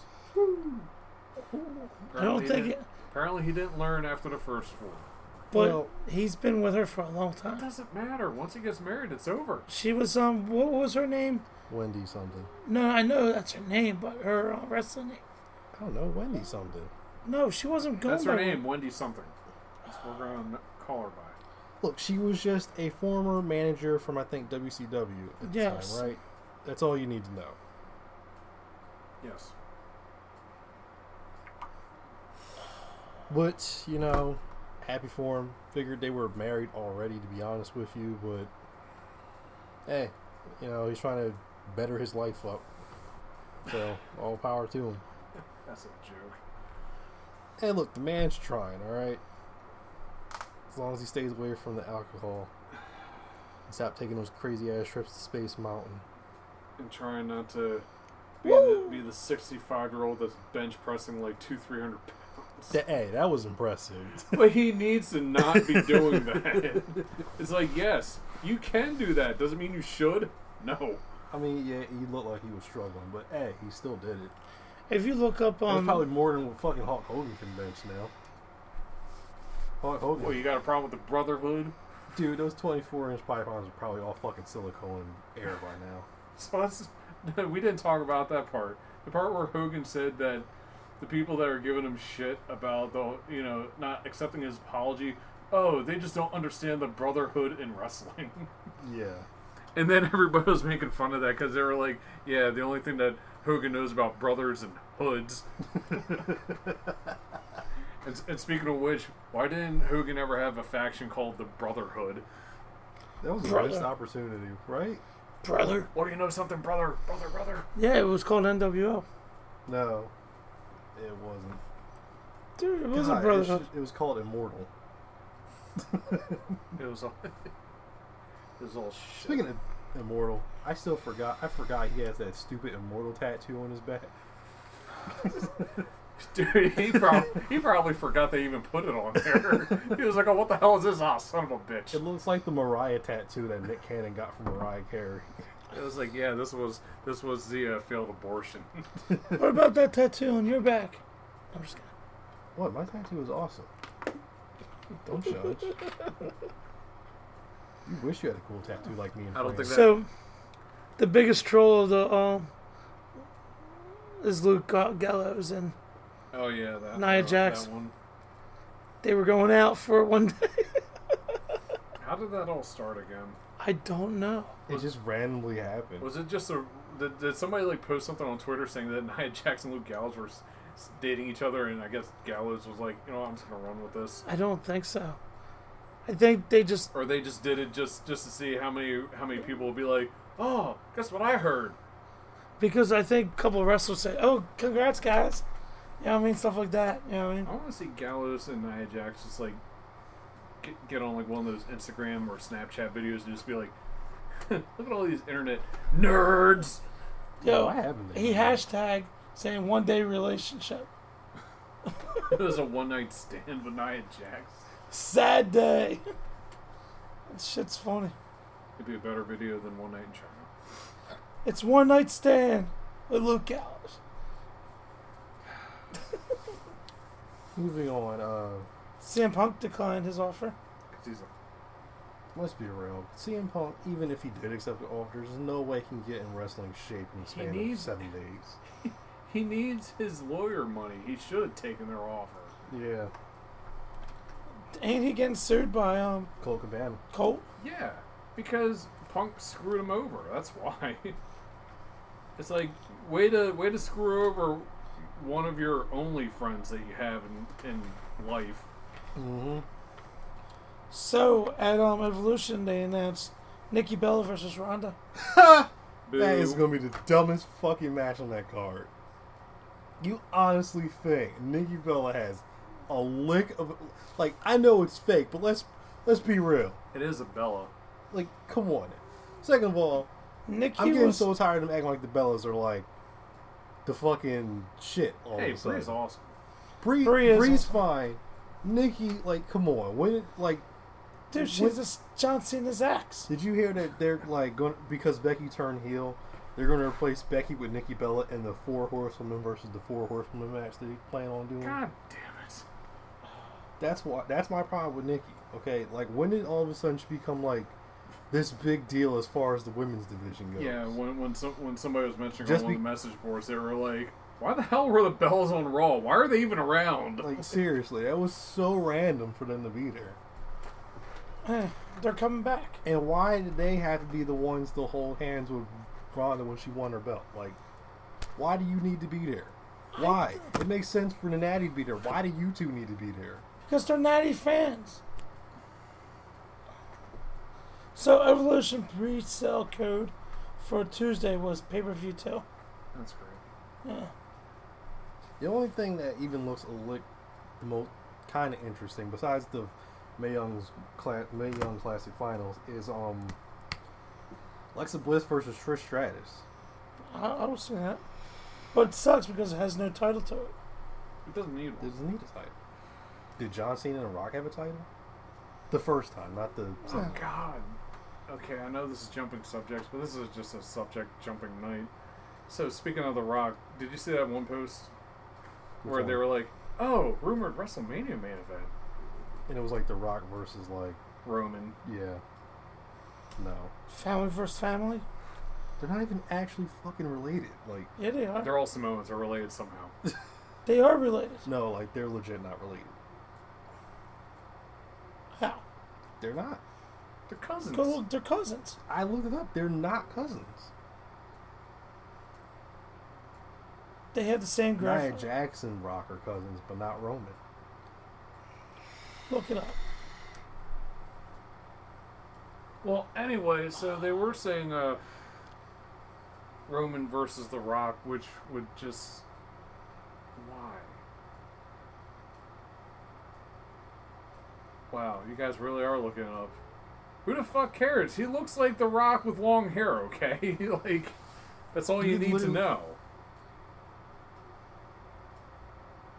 I don't Apparently think he it, didn't- Apparently he didn't learn after the first four. but Well- he's been with her for a long It time. doesn't matter. Once he gets married, it's over. She was um, what was her name? Wendy something. No, I know that's her name, but her uh, wrestling name. I don't know, Wendy something. No, she wasn't going. That's her by name, Wendy something. That's what we're gonna call her by. Look, she was just a former manager from, I think, W C W at the Yes. time, right? That's all you need to know. Yes. But, you know, happy for him. Figured they were married already, to be honest with you, but hey, you know, he's trying to better his life up. So, all power to him. That's a joke. Hey, look, the man's trying, alright? As long as he stays away from the alcohol. And stop taking those crazy ass trips to Space Mountain. And trying not to be the, be the sixty-five year old that's bench pressing like two, three hundred pounds. That, hey, that was impressive. But he needs to not be doing that. It's like, yes, you can do that. Doesn't mean you should. No. I mean, yeah, he looked like he was struggling, but hey, he still did it. If you look up That's on, probably more than what fucking Hulk Hogan can bench now. Hulk Hogan. Well, you got a problem with the brotherhood? Dude, those twenty-four inch pythons are probably all fucking silicone air by now. So that's, we didn't talk about that part. The part where Hogan said that the people that are giving him shit about the, you know, not accepting his apology, oh, they just don't understand the brotherhood in wrestling. Yeah. And then everybody was making fun of that because they were like, yeah, the only thing that Hogan knows about brothers and hoods. and, and speaking of which, why didn't Hogan ever have a faction called the Brotherhood? That was a Brother. missed opportunity, right? brother. What do you know something, brother? Brother, brother. Yeah, it was called N W O. No. It wasn't. Dude, it was God, a it, brotherhood. should- it was called Immortal. It was all, it was all shit. Speaking of Immortal, I still forgot. I forgot he has that stupid Immortal tattoo on his back. Dude, he, prob- he probably forgot they even put it on there. He was like, oh, what the hell is this? Oh, son of a bitch. It looks like the Mariah tattoo that Nick Cannon got from Mariah Carey. It was like, yeah, this was this was the uh, failed abortion. What about that tattoo on your back? I'm just kidding. What? My tattoo is awesome. Don't judge. You wish you had a cool tattoo like me and I don't Fran. think that- So, the biggest troll of the um is Luke Ga- Gallows, and Oh, yeah, that, Nia uh, Jax. that one. they were going out for one day. How did that all start again? I don't know. It just randomly happened. Was it just a... Did, did somebody, like, post something on Twitter saying that Nia Jax and Luke Gallows were s- dating each other, and I guess Gallows was like, you know what, I'm just going to run with this? I don't think so. I think they just Or they just did it just, just to see how many how many people would be like, oh, guess what I heard? because I think a couple of wrestlers say, "Oh, congrats, guys." You know what I mean? Stuff like that. You know what I mean? I want to see Gallows and Nia Jax just, like, get, get on, like, one of those Instagram or Snapchat videos and just be like, look at all these internet nerds. Yo, I haven't. he hashtag saying one day relationship. It was a one-night stand with Nia Jax. Sad day. That shit's funny. It'd be a better video than One Night in China. It's one night stand with Luke Gallows. Moving on. Uh, C M Punk declined his offer. 'Cause he's a let's be real. C M Punk, even if he did accept the offer, there's no way he can get in wrestling shape in the span of needs- seven days. He needs his lawyer money. He should have taken their offer. Yeah. Ain't he getting sued by um Colt Cabana. Colt? Yeah, because Punk screwed him over. That's why. It's like way to way to screw over one of your only friends that you have in, in life. Mm-hmm. So at um Evolution they announced Nikki Bella versus Ronda. Boo. That is going to be the dumbest fucking match on that card. You honestly think Nikki Bella has a lick of... Like, I know it's fake, but let's let's be real. It is a Bella. Like, come on. Second of all, Nikki I'm getting was so tired of them acting like the Bellas are like the fucking shit all Hey, of a sudden. Bree's awesome. Bree, Bree is Bree's awesome. fine. Nikki, like, come on. When it, like, dude, she's this John Cena's ex. did you hear that they're like going because Becky turned heel? They're going to replace Becky with Nikki Bella in the Four Horsewomen versus the Four Horsewomen match that they plan on doing. God damn it. That's why. That's my problem with Nikki. Okay, like when did all of a sudden she become like this big deal as far as the women's division goes? Yeah, when when some, when somebody was mentioning Just on one be- of the message boards, they were like, "Why the hell were the Bellas on Raw? Why are they even around?" Like seriously, that was so random for them to be there. Eh, they're coming back. And why did they have to be the ones to hold hands with Ronda when she won her belt? Like, why do you need to be there? Why? It makes sense for the Natty to be there. Why do you two need to be there? Because they're Natty fans. So Evolution pre-sale code for Tuesday was pay-per-view too. That's great. Yeah. The only thing that even looks a lick the most kind of interesting, besides the Mae Young's cla- Mae Young Classic Finals, is um Alexa Bliss versus Trish Stratus. I, I don't see that. But it sucks because it has no title to it. It doesn't need one. Doesn't need a title. Did John Cena and Rock have a title? The first time, not the Oh second. God. Okay, I know this is jumping subjects, but this is just a subject jumping night. So speaking of The Rock, did you see that one post where Which they one? were like, "Oh, rumored WrestleMania main event, And it was like The Rock versus like Roman." yeah. No, Family versus family? they're not even actually fucking related. Like Yeah, they are. They're all Samoans, are related somehow. They are related. no, like they're legit not related. How? They're not. They're cousins. Go look, they're cousins. I looked it up. They're not cousins. They have the same Nia graphic. Jackson and Rock are cousins, but not Roman. Look it up. Well, anyway, so they were saying uh, Roman versus The Rock, which would just why? Wow, you guys really are looking it up. Who the fuck cares? He looks like The Rock with long hair. Okay, like that's all you You need to literally- know.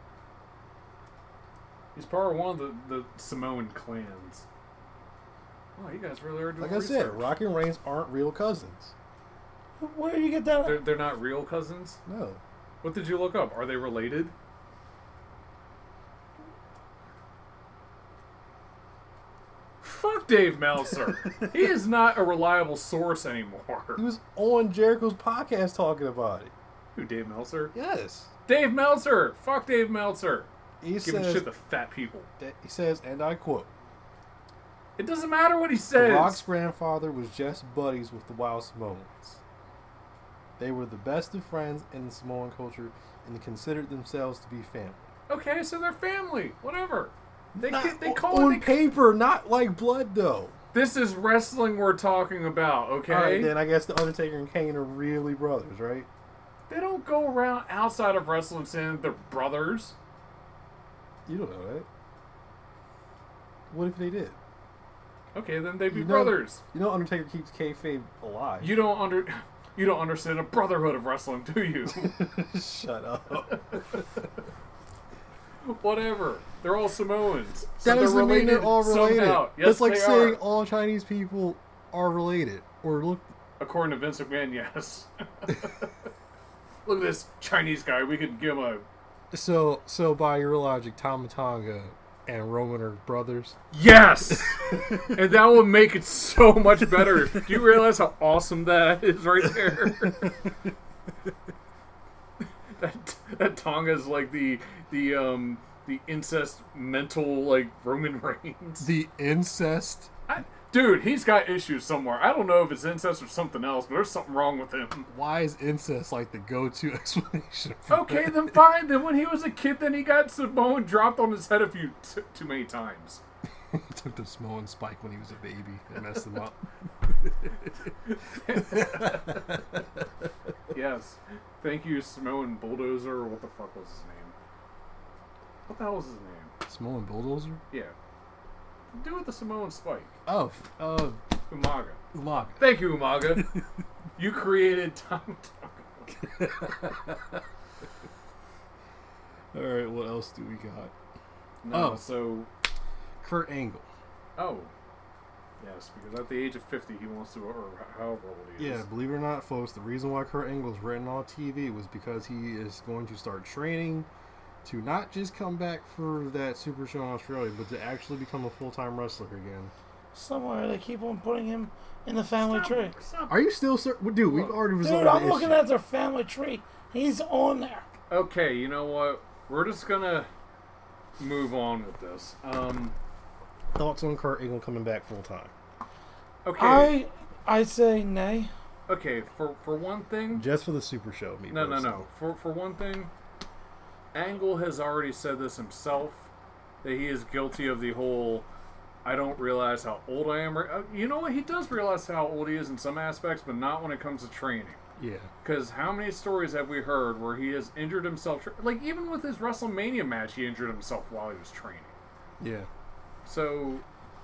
He's part of one of the, the Samoan clans. Oh, you guys really are doing Like I research. said, Rocky and Reigns aren't real cousins. Where do you get that? They're, they're not real cousins? No. What did you look up? Are they related? Fuck Dave Meltzer. He is not a reliable source anymore. He was on Jericho's podcast talking about it. Who, Dave Meltzer? Yes. Dave Meltzer! Fuck Dave Meltzer. He Giving says, shit to fat people. that- he says, and I quote, It doesn't matter what he The says. Rock's grandfather was just buddies with the Wild Samoans. They were the best of friends in the Samoan culture and considered themselves to be family. Okay, so they're family. Whatever. They Not ca- they o- call on it. They, paper, not like blood, though. this is wrestling we're talking about. Okay. All right, then I guess the Undertaker and Kane are really brothers, right? They don't go around outside of wrestling saying they're brothers. You don't know that. What if they did? Okay, then they'd be You know- brothers. You know, Undertaker keeps kayfabe alive. You don't under. You don't understand a brotherhood of wrestling, do you? Shut up. Whatever. They're all Samoans. So That they're doesn't mean they're all related. somehow. Yes, That's like they saying are. all Chinese people are related. Or look, According to Vince McMahon, yes. Look at this Chinese guy. We could give him a so so by your logic, Tama Tonga and Roman are brothers. yes, and that would make it so much better. Do you realize how awesome that is right there? that that Tonga is like the the um the incest mental like Roman Reigns. The incest. I, dude, he's got issues somewhere. I don't know if it's incest or something else, but there's something wrong with him. Why is incest like the go-to explanation? For Okay, that? then fine. Then when he was a kid, then he got Samoan dropped on his head a few t- too many times. He took the Samoan spike when he was a baby and messed him up. Yes. Thank you, Samoan Bulldozer, or what the fuck was his name? What the hell was his name? Samoan bulldozer? Yeah. Do with the Samoan spike. Oh, uh, Umaga. Umaga. Thank you, Umaga. You created Tom Tonga. All right, what else do we got? No, Oh. so... Kurt Angle. Oh. Yes, because at the age of fifty, he wants to, or however old he is. Yeah, believe it or not, folks, the reason why Kurt Angle is written on T V was because he is going to start training to not just come back for that Super Show in Australia, but to actually become a full-time wrestler again. Somewhere they keep on putting him in the family tree. Stop. Are you still, sir? Dude, we've already resolved Dude, I'm the looking issue. at their family tree. He's on there. Okay, you know what? We're just gonna move on with this. Um, Thoughts on Kurt Angle coming back full-time? okay. I I say nay. Okay, for, for one thing... Just for the Super Show, me No, no, personally. no. For for one thing, Angle has already said this himself, that he is guilty of the whole, I don't realize how old I am. Uh, You know what? He does realize how old he is in some aspects, but not when it comes to training. Yeah. Because how many stories have we heard where he has injured himself? Like, even with his WrestleMania match, he injured himself while he was training. Yeah. So,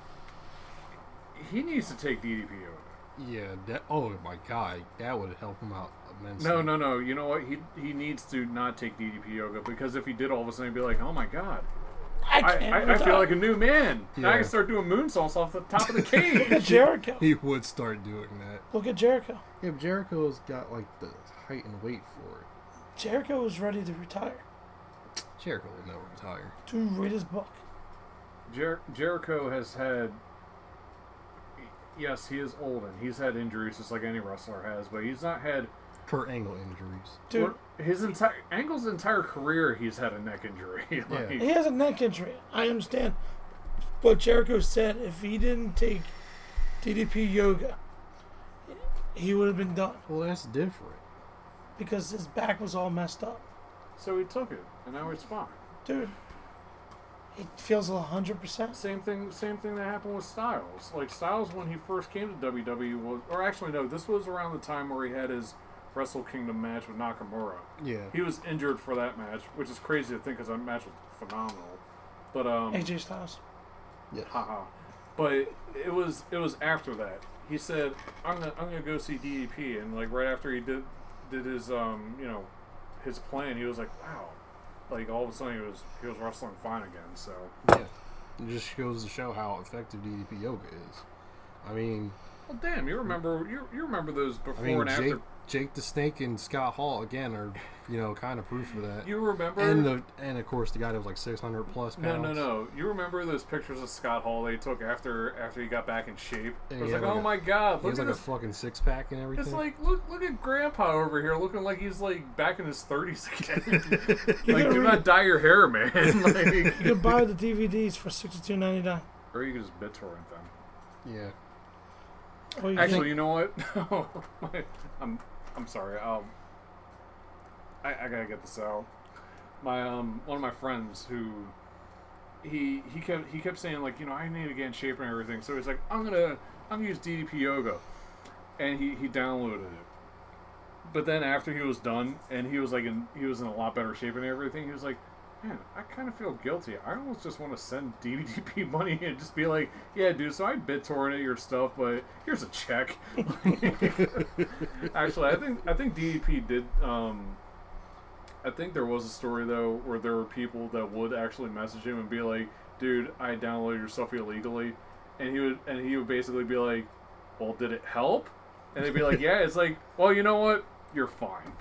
he needs to take D D P yoga. Yeah, that, oh my god, that would help him out immensely. No, no, no. You know what? He he needs to not take D D P yoga, because if he did, all of a sudden he'd be like, oh my god. I I, can't. I, I feel like a new man. Now I Yeah. can start doing moonsaults off the top of the Look at cage. Jericho. He would start doing that. Look at Jericho. Yeah, but Jericho's got like the height and weight for it. Jericho is ready to retire. Jericho will never retire. To read his book. Jer- Jericho has had. Yes, he is old and he's had injuries just like any wrestler has, but he's not had. Kurt Angle injuries. Dude, His entire Angle's entire career, he's had a neck injury. Like, he has a neck injury. I understand. But Jericho said if he didn't take D D P yoga, he would have been done. Well, that's different. Because his back was all messed up. So he took it, and now he's fine. Dude, he feels a hundred percent. Same thing. Same thing that happened with Styles. Like Styles, when he first came to W W E, was, or actually no, this was around the time where he had his Wrestle Kingdom match with Nakamura. Yeah. He was injured for that match, which is crazy to think because that match was phenomenal. But um, A J Styles. Yes. haha. But it was it was after that. He said, "I'm gonna I'm gonna go see D D P," and like right after he did did his um you know his plan, he was like, "Wow, like all of a sudden he was he was wrestling fine again. So Yeah, it just goes to show how effective D D P yoga is. I mean, well, damn, you remember you you remember those before I mean, and Jake, after. Jake the Snake and Scott Hall again are, you know, kind of proof of that. You remember? And the and of course the guy that was like six hundred plus No, pounds. no, no. You remember those pictures of Scott Hall they took after after he got back in shape? It And was he like, had oh like my god, He look has at like this. a fucking six pack and everything. It's like look look at Grandpa over here looking like he's like back in his thirties again. Like, gotta do read- not dye your hair, man. Like, You can buy the D V Ds for sixty-two ninety-nine. or you can just BitTorrent them. yeah. Or you can- Actually, you know what? My- I'm I'm sorry. Um, I, I gotta get this out. My um one of my friends who he he kept he kept saying like, you know, I need to get in shape and everything. So he's like, I'm gonna I'm gonna use D D P Yoga, and he he downloaded it. But then after he was done and he was like in he was in a lot better shape and everything, he was like, man, I kind of feel guilty. I almost just want to send D D P money and just be like, yeah, dude, so I BitTorrented your stuff, but here's a check. Actually, I think I think D D P did. Um, I think there was a story though where there were people that would actually message him and be like, dude, I downloaded your stuff illegally, and he would and he would basically be like, well, did it help? And they'd be like, yeah. It's like, well, you know what? You're fine.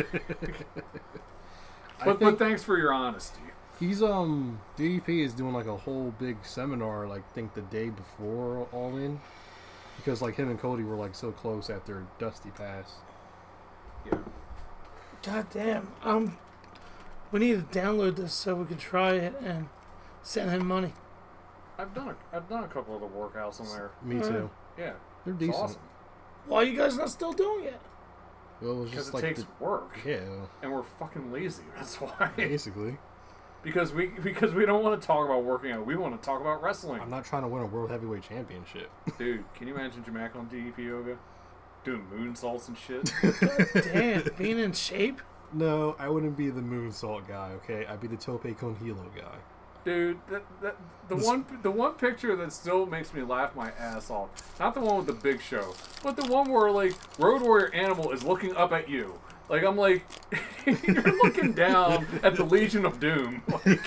But, but thanks for your honesty. He's um D D P is doing like a whole big seminar, like think the day before All In, because like him and Cody were like so close after Dusty passed. Yeah. God damn. Um, we need to download this so we can try it and send him money. I've done a, I've done a couple of the workouts on there. Me too. Yeah. They're It's decent. awesome. Why are you guys not still doing it? Well, it was Because just it like takes the, work. yeah, And we're fucking lazy. That's why. basically. because we because we don't want to talk about working out. We want to talk about wrestling. I'm not trying to win a world heavyweight championship. Dude, can you imagine Jamak on D D P Yoga? Doing moonsaults and shit? Damn, being in shape? No, I wouldn't be the moonsault guy. Okay, I'd be the Tope con Hilo guy. Dude, that, that, the one the one picture that still makes me laugh my ass off. Not the one with the Big Show, but the one where like Road Warrior Animal is looking up at you. Like I'm like, you're looking down at the Legion of Doom.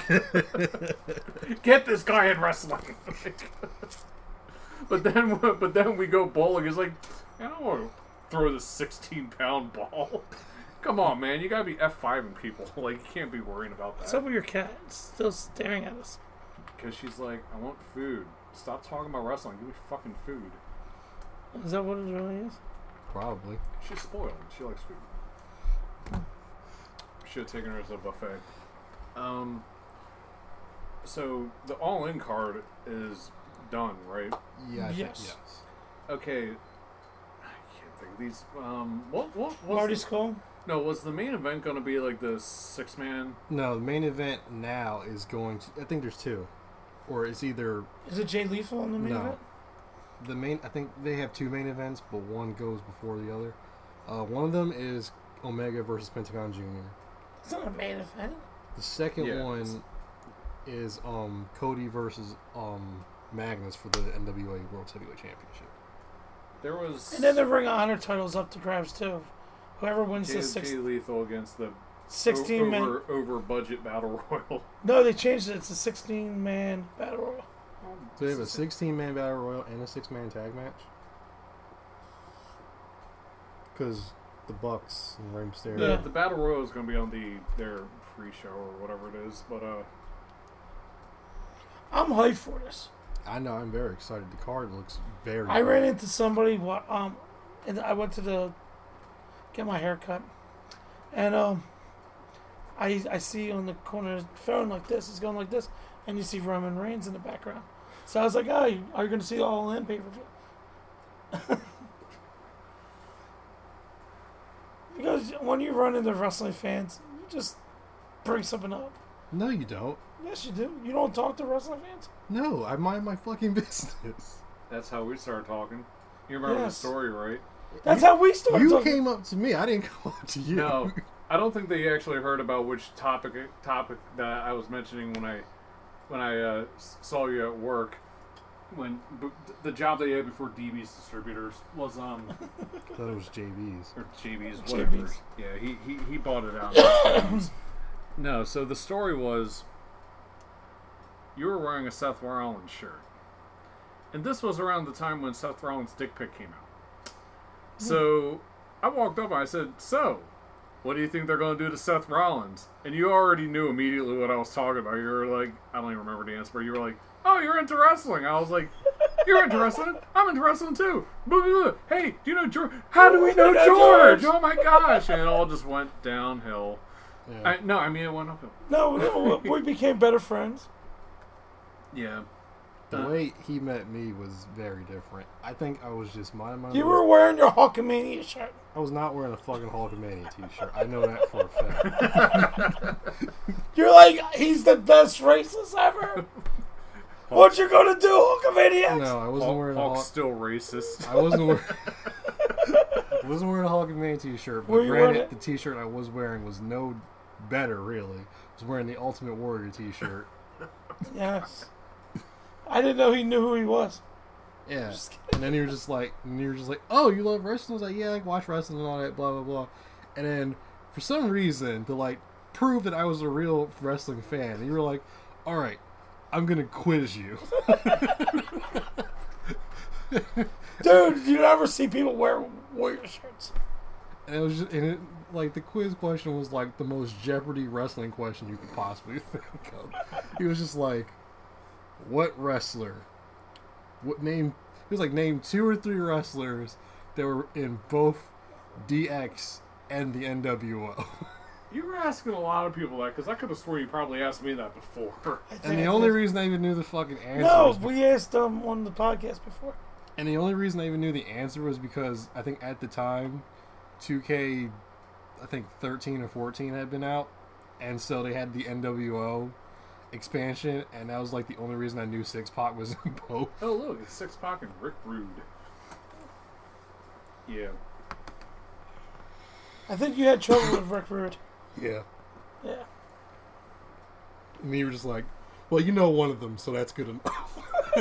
Like, get this guy in wrestling. Like, but then but then we go bowling. It's like, I don't want to throw this sixteen pound ball. Come on, man. You gotta be F five-ing people. Like, you can't be worrying about that. What's up with your cat? It's still staring at us. Because she's like, I want food. Stop talking about wrestling. Give me fucking food. Is that what it really is? Probably. She's spoiled. She likes food. Should have taken her to a buffet. Um. So the all-in card is done, right? Yeah. I think- Yes. yes. Okay. I can't think of these. Um. What? What? What's Marty the, Skull? No. Was the main event going to be like the six-man? No, the main event now is going to. I think there's two, or it's either Is it Jay Lethal in the main No. event? the main. I think they have two main events, but one goes before the other. Uh, one of them is Omega versus Pentagon Junior It's not a main event. The second Yeah, one it's- is um, Cody versus um, Magnus for the N W A World Heavyweight Championship. There was. And then the Ring of Honor title's up to grabs too. Whoever wins Jay, the six, Jay Lethal against the sixteen man. over, over budget battle royal. No, they changed it. It's a sixteen man battle royal. So they have a sixteen man battle royal and a six man tag match. Because the Bucks and Rey Mysterio. The, Yeah. the battle royal is going to be on the their pre-show or whatever it is, but uh, I'm hyped for this. I know. I'm very excited. The card looks very. I ran good. into somebody. wha- Um, and I went to the get my hair cut, and um, I I see on the corner of the phone like this, it's going like this, and you see Roman Reigns in the background. So I was like, "Oh, you- are you going to see All In pay per view?" Because when you run into wrestling fans, you just bring something up. No, you don't. Yes, you do. You don't talk to wrestling fans. No, I mind my fucking business. that's how we started talking. You remember Yes. the story, right? That's how we started. You talking. came up to me. I didn't come up to you. No, I don't think they actually heard about which topic topic that I was mentioning when I when I uh, s- saw you at work. When b- the job that you had before D B's Distributors was um I thought it was J B's. or J B's J whatever. B's. Yeah, he, he he bought it out. No, so the story was you were wearing a Seth Rollins shirt. And this was around the time when Seth Rollins' dick pic came out. So I walked up and I said, so, what do you think they're going to do to Seth Rollins? And you already knew immediately what I was talking about. You were like, I don't even remember the answer, but you were like, oh, you're into wrestling. I was like, you're into wrestling? I'm into wrestling too. Boo, boo, boo. Hey, do you know George? How do we know George? Oh my gosh. And it all just went downhill. Yeah. I, no, I mean, it went uphill. No, no, we became better friends. Yeah. The Uh, way he met me was very different. I think I was just minding my You business. were wearing your Hulkamania shirt. I was not wearing a fucking Hulkamania t-shirt. I know that for a fact. You're like, he's the best racist ever. What you gonna do, Hulkamaniacs? No, I wasn't Hulk, wearing a Hulk's Hulk. still racist. I wasn't wearing. I wasn't wearing a Hulkamania t-shirt, but Were you wearing granted, it? the t-shirt I was wearing was no better. Really, I was wearing the Ultimate Warrior t-shirt. Yes. I didn't know he knew who he was. Yeah, and then you were just like, and you were just like, oh, you love wrestling? I was like, yeah, I like watch wrestling and all that, blah blah blah. And then for some reason, to like prove that I was a real wrestling fan, you were like, all right, I'm gonna quiz you. Dude, you never see people wear Warrior shirts. And it was just, and it, like the quiz question was like the most Jeopardy wrestling question you could possibly think of. He was just like, what wrestler? What name? He was like, name two or three wrestlers that were in both D X and the N W O. You were asking a lot of people that, because I could have sworn you probably asked me that before. I think And the I only did. reason I even knew the fucking answer No, was we asked them on the podcast before. And the only reason I even knew the answer was because I think at the time, two K, I think thirteen or fourteen had been out, and so they had the N W O expansion, and that was like the only reason I knew Six Pac was in both. Oh, look, it's Six Pac and Rick Rude. Yeah. I think you had trouble with Rick Rude. Yeah. Yeah. And you were just like, well, you know one of them, so that's good enough.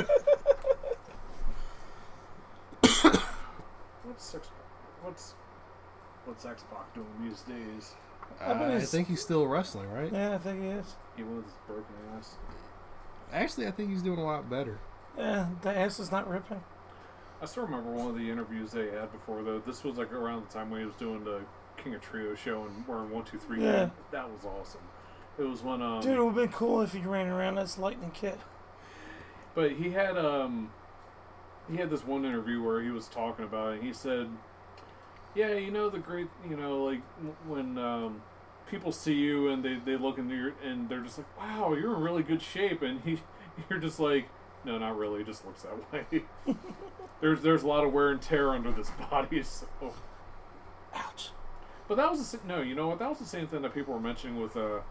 What's Six What's what's X Pac doing these days? I bet I he's- think he's still wrestling, right? Yeah, I think he is. Even with his broken ass. Actually, I think he's doing a lot better. Yeah, the ass is not ripping. I still remember one of the interviews they had before, though. This was like around the time when he was doing the King of Trio show and wearing one, two, three. Yeah. That was awesome. It was when um. Dude, it would have been cool if he ran around as Lightning Kid. But he had um, he had this one interview where he was talking about it. And he said, "Yeah, you know the great, you know, like when um, people see you and they, they look into your and they're just like, wow, you're in really good shape." And he, you're just like, no, not really. It just looks that way. there's there's a lot of wear and tear under this body. So, Ouch. but that was the, sa- no, you know what? That was the same thing that people were mentioning with uh,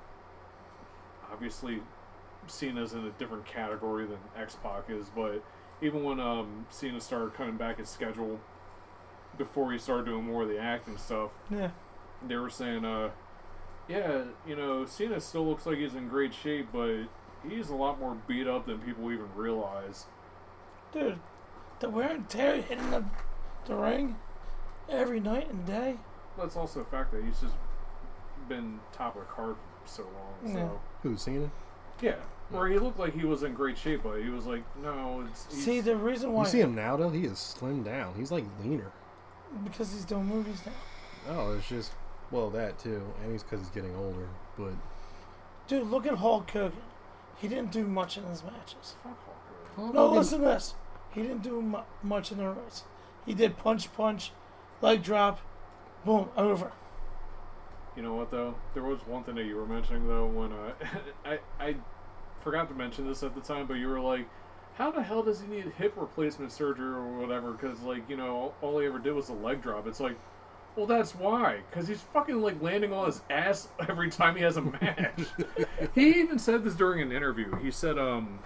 obviously. Cena's in a different category than X-Pac is, but even when um, Cena started coming back his schedule before he started doing more of the acting stuff, Yeah. they were saying, uh, yeah, you know, Cena still looks like he's in great shape, but he's a lot more beat up than people even realize. Dude, the wear and tear hitting the, the ring every night and day. That's also the fact that he's just been top of the card for so long. Yeah. So Who, Cena? yeah, where he looked like he was in great shape, but he was like, no, it's he's, See, the reason why... You see him now, though? He is slimmed down. He's like leaner. Because he's doing movies now. Oh, it's just, well, that too. And he's because he's getting older. But Dude, look at Hulk Hogan. He didn't do much in his matches. Fuck Hulk Hogan. Hulk No, Hogan- listen to this. He didn't do mu- much in the race. He did punch, punch, leg drop, boom, over. You know what though? There was one thing that you were mentioning though when uh, I I forgot to mention this at the time, but you were like, "How the hell does he need hip replacement surgery or whatever?" Because like you know all he ever did was a leg drop. It's like, well, that's why. Because he's fucking like landing on his ass every time he has a match. He even said this during an interview. He said, um,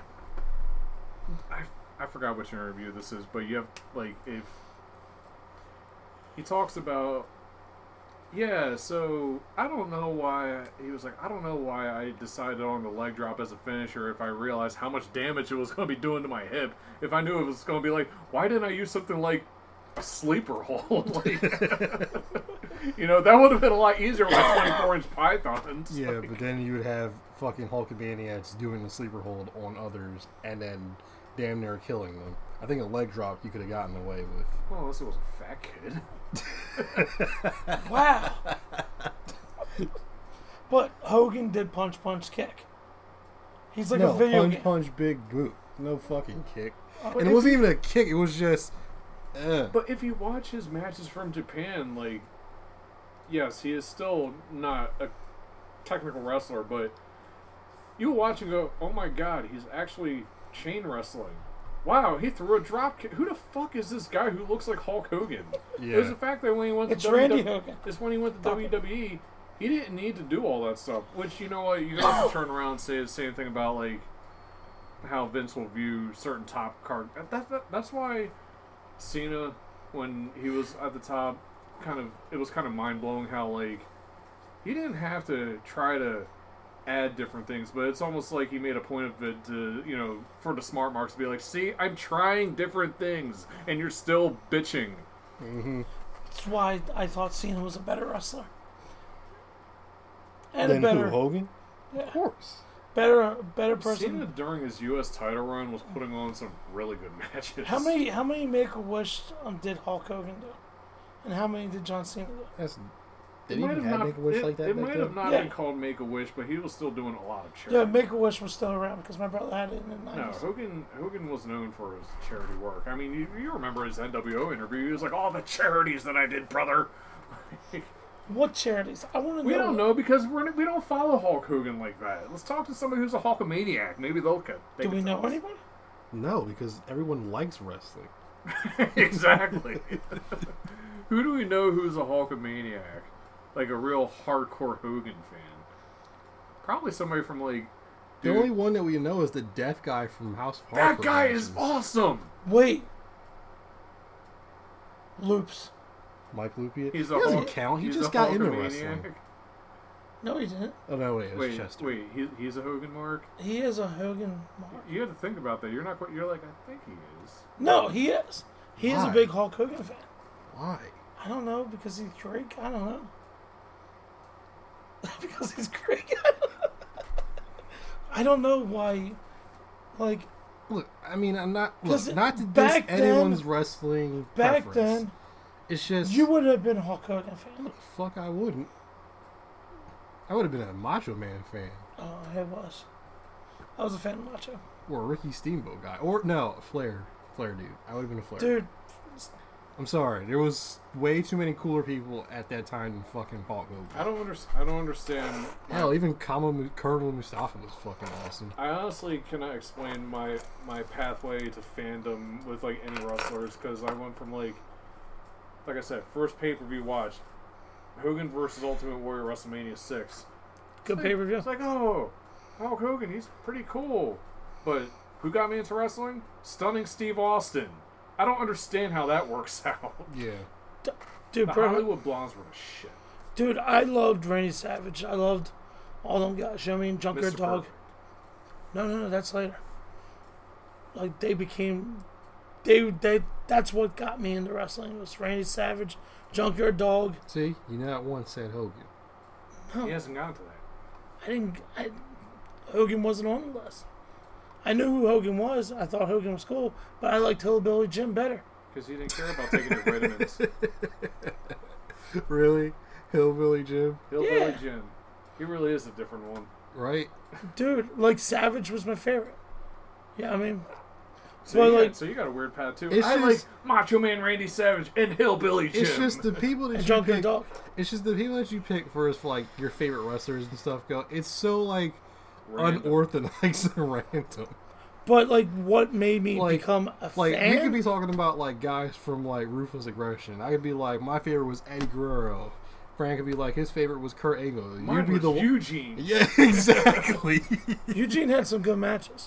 I I forgot which interview this is, but you have like if he talks about. Yeah, so I don't know why he was like, I don't know why I decided on the leg drop as a finisher if I realized how much damage it was going to be doing to my hip. If I knew it was going to be like, why didn't I use something like sleeper hold. Like, you know, that would have been a lot easier with twenty-four inch pythons. Yeah, Like, but then you would have fucking Hulkamaniacs doing the sleeper hold on others and then damn near killing them. I think a leg drop you could have gotten away with. well, unless it was a fat kid. Wow. But Hogan did punch, punch, kick. He's like no, a video punch, game. punch, big boot. No fucking kick. But and if it wasn't even a kick. It was just. Uh. But if you watch his matches from Japan, like, yes, he is still not a technical wrestler, but you watch and go, oh my god, he's actually chain wrestling. Wow, he threw a drop kick. Who the fuck is this guy who looks like Hulk Hogan? Yeah. It was the fact that when he went to It's Randy W W E, Hogan. it's when he went to W W E, he didn't need to do all that stuff. Which, you know what, you guys can turn around and say the same thing about, like, how Vince will view certain top card. That, that, that's why Cena, when he was at the top, kind of it was kind of mind blowing how like he didn't have to try to add different things, but it's almost like he made a point of it to, you know, for the smart marks to be like, see, I'm trying different things, and you're still bitching. Mm-hmm. That's why I thought Cena was a better wrestler. And Then a better, who, Hogan? Yeah. Of course. better, better person. Cena during his U S title run was putting on some really good matches. How many, how many Make a Wish um, did Hulk Hogan do, and how many did John Cena do? That's. It Did he might even have have not, Make a Wish it, like that? it back might then? have not Yeah. been called Make a Wish, but he was still doing a lot of charity. Yeah, Make a Wish was still around because my brother had it in the No, nineties. Hogan Hogan was known for his charity work. I mean, you, you remember his N W O interview. He was like, all the charities that I did, brother. What charities? I want to know. We don't know because we're, we don't follow Hulk Hogan like that. Let's talk to somebody who's a Hulkamaniac. Maybe they'll get. Do we know anybody? No, because everyone likes wrestling. Exactly. Who do we know who's a Hulkamaniac? Like a real hardcore Hogan fan. Probably somebody from like. The dude, only one that we know is the deaf guy from House of that Harper guy matches. is awesome. Wait. Loops. Mike Lupia. He's a he doesn't Hulk- count. He he's just a got into Hulkamaniac. wrestling. No, he didn't. Oh no, wait, it was Wait, Chester. wait. He, he's a Hogan mark. He is a Hogan mark. You have to think about that. You're not. quite- You're like, I think he is. No, he is. He is a Why? big Hulk Hogan fan. Why? I don't know because he's Greek. I don't know. Because he's Greek. I don't know why. Like Look, I mean, I'm not. Look, 'Cause not to diss back then- anyone's wrestling back preference. then, It's just you would have been a Hulk Hogan fan. fuck. I wouldn't. I would have been a Macho Man fan Oh, I was. I was a fan of Macho. or a Ricky Steamboat guy, or no, Flair, Flair dude. I would have been a Flair. Dude, I'm sorry. There was way too many cooler people at that time than fucking Hulk Hogan. I don't understand. I don't understand. Hell, even Kama, Colonel Mustafa was fucking awesome. I honestly cannot explain my my pathway to fandom with like any wrestlers because I went from like, like I said, first pay per view watch, Hogan versus Ultimate Warrior WrestleMania six. good It's pay like- per view. It's like, oh, Hulk Hogan, he's pretty cool, but who got me into wrestling? Stunning Steve Austin. I don't understand how that works out. Yeah. Dude, The bro, Hollywood Blondes were the shit. dude, I loved Randy Savage. I loved all them guys. You know what I mean? Junkyard Mister Dog. Perfect. No, no, no, that's later. Like they became, they they. That's what got me into wrestling was Randy Savage, Junkyard Dog. See, you not once said Hogan. No, He hasn't gotten to that. I didn't. I, Hogan wasn't on the list. I knew who Hogan was. I thought Hogan was cool, but I liked Hillbilly Jim better. Because he didn't care about taking his vitamins. Really? Hillbilly Jim? Hillbilly Yeah. Jim. He really is a different one. Right? Dude, like Savage was my favorite. Yeah, I mean, So, Well, you, like- got, so you got a weird path too. It's I just- like Macho Man Randy Savage and Hillbilly Jim. It's just the people that and you Junkyard pick. Dog. It's just the people that you pick for as like your favorite wrestlers and stuff go. It's so like Random. unorthodox and random. But like, what made me Like- become a Like fan? we could be talking about like guys from like Ruthless Aggression. I could be like my favorite was Eddie Guerrero. Frank could be like his favorite was Kurt Angle. Mine You'd be was the one. Eugene. Yeah, exactly. Eugene had some good matches.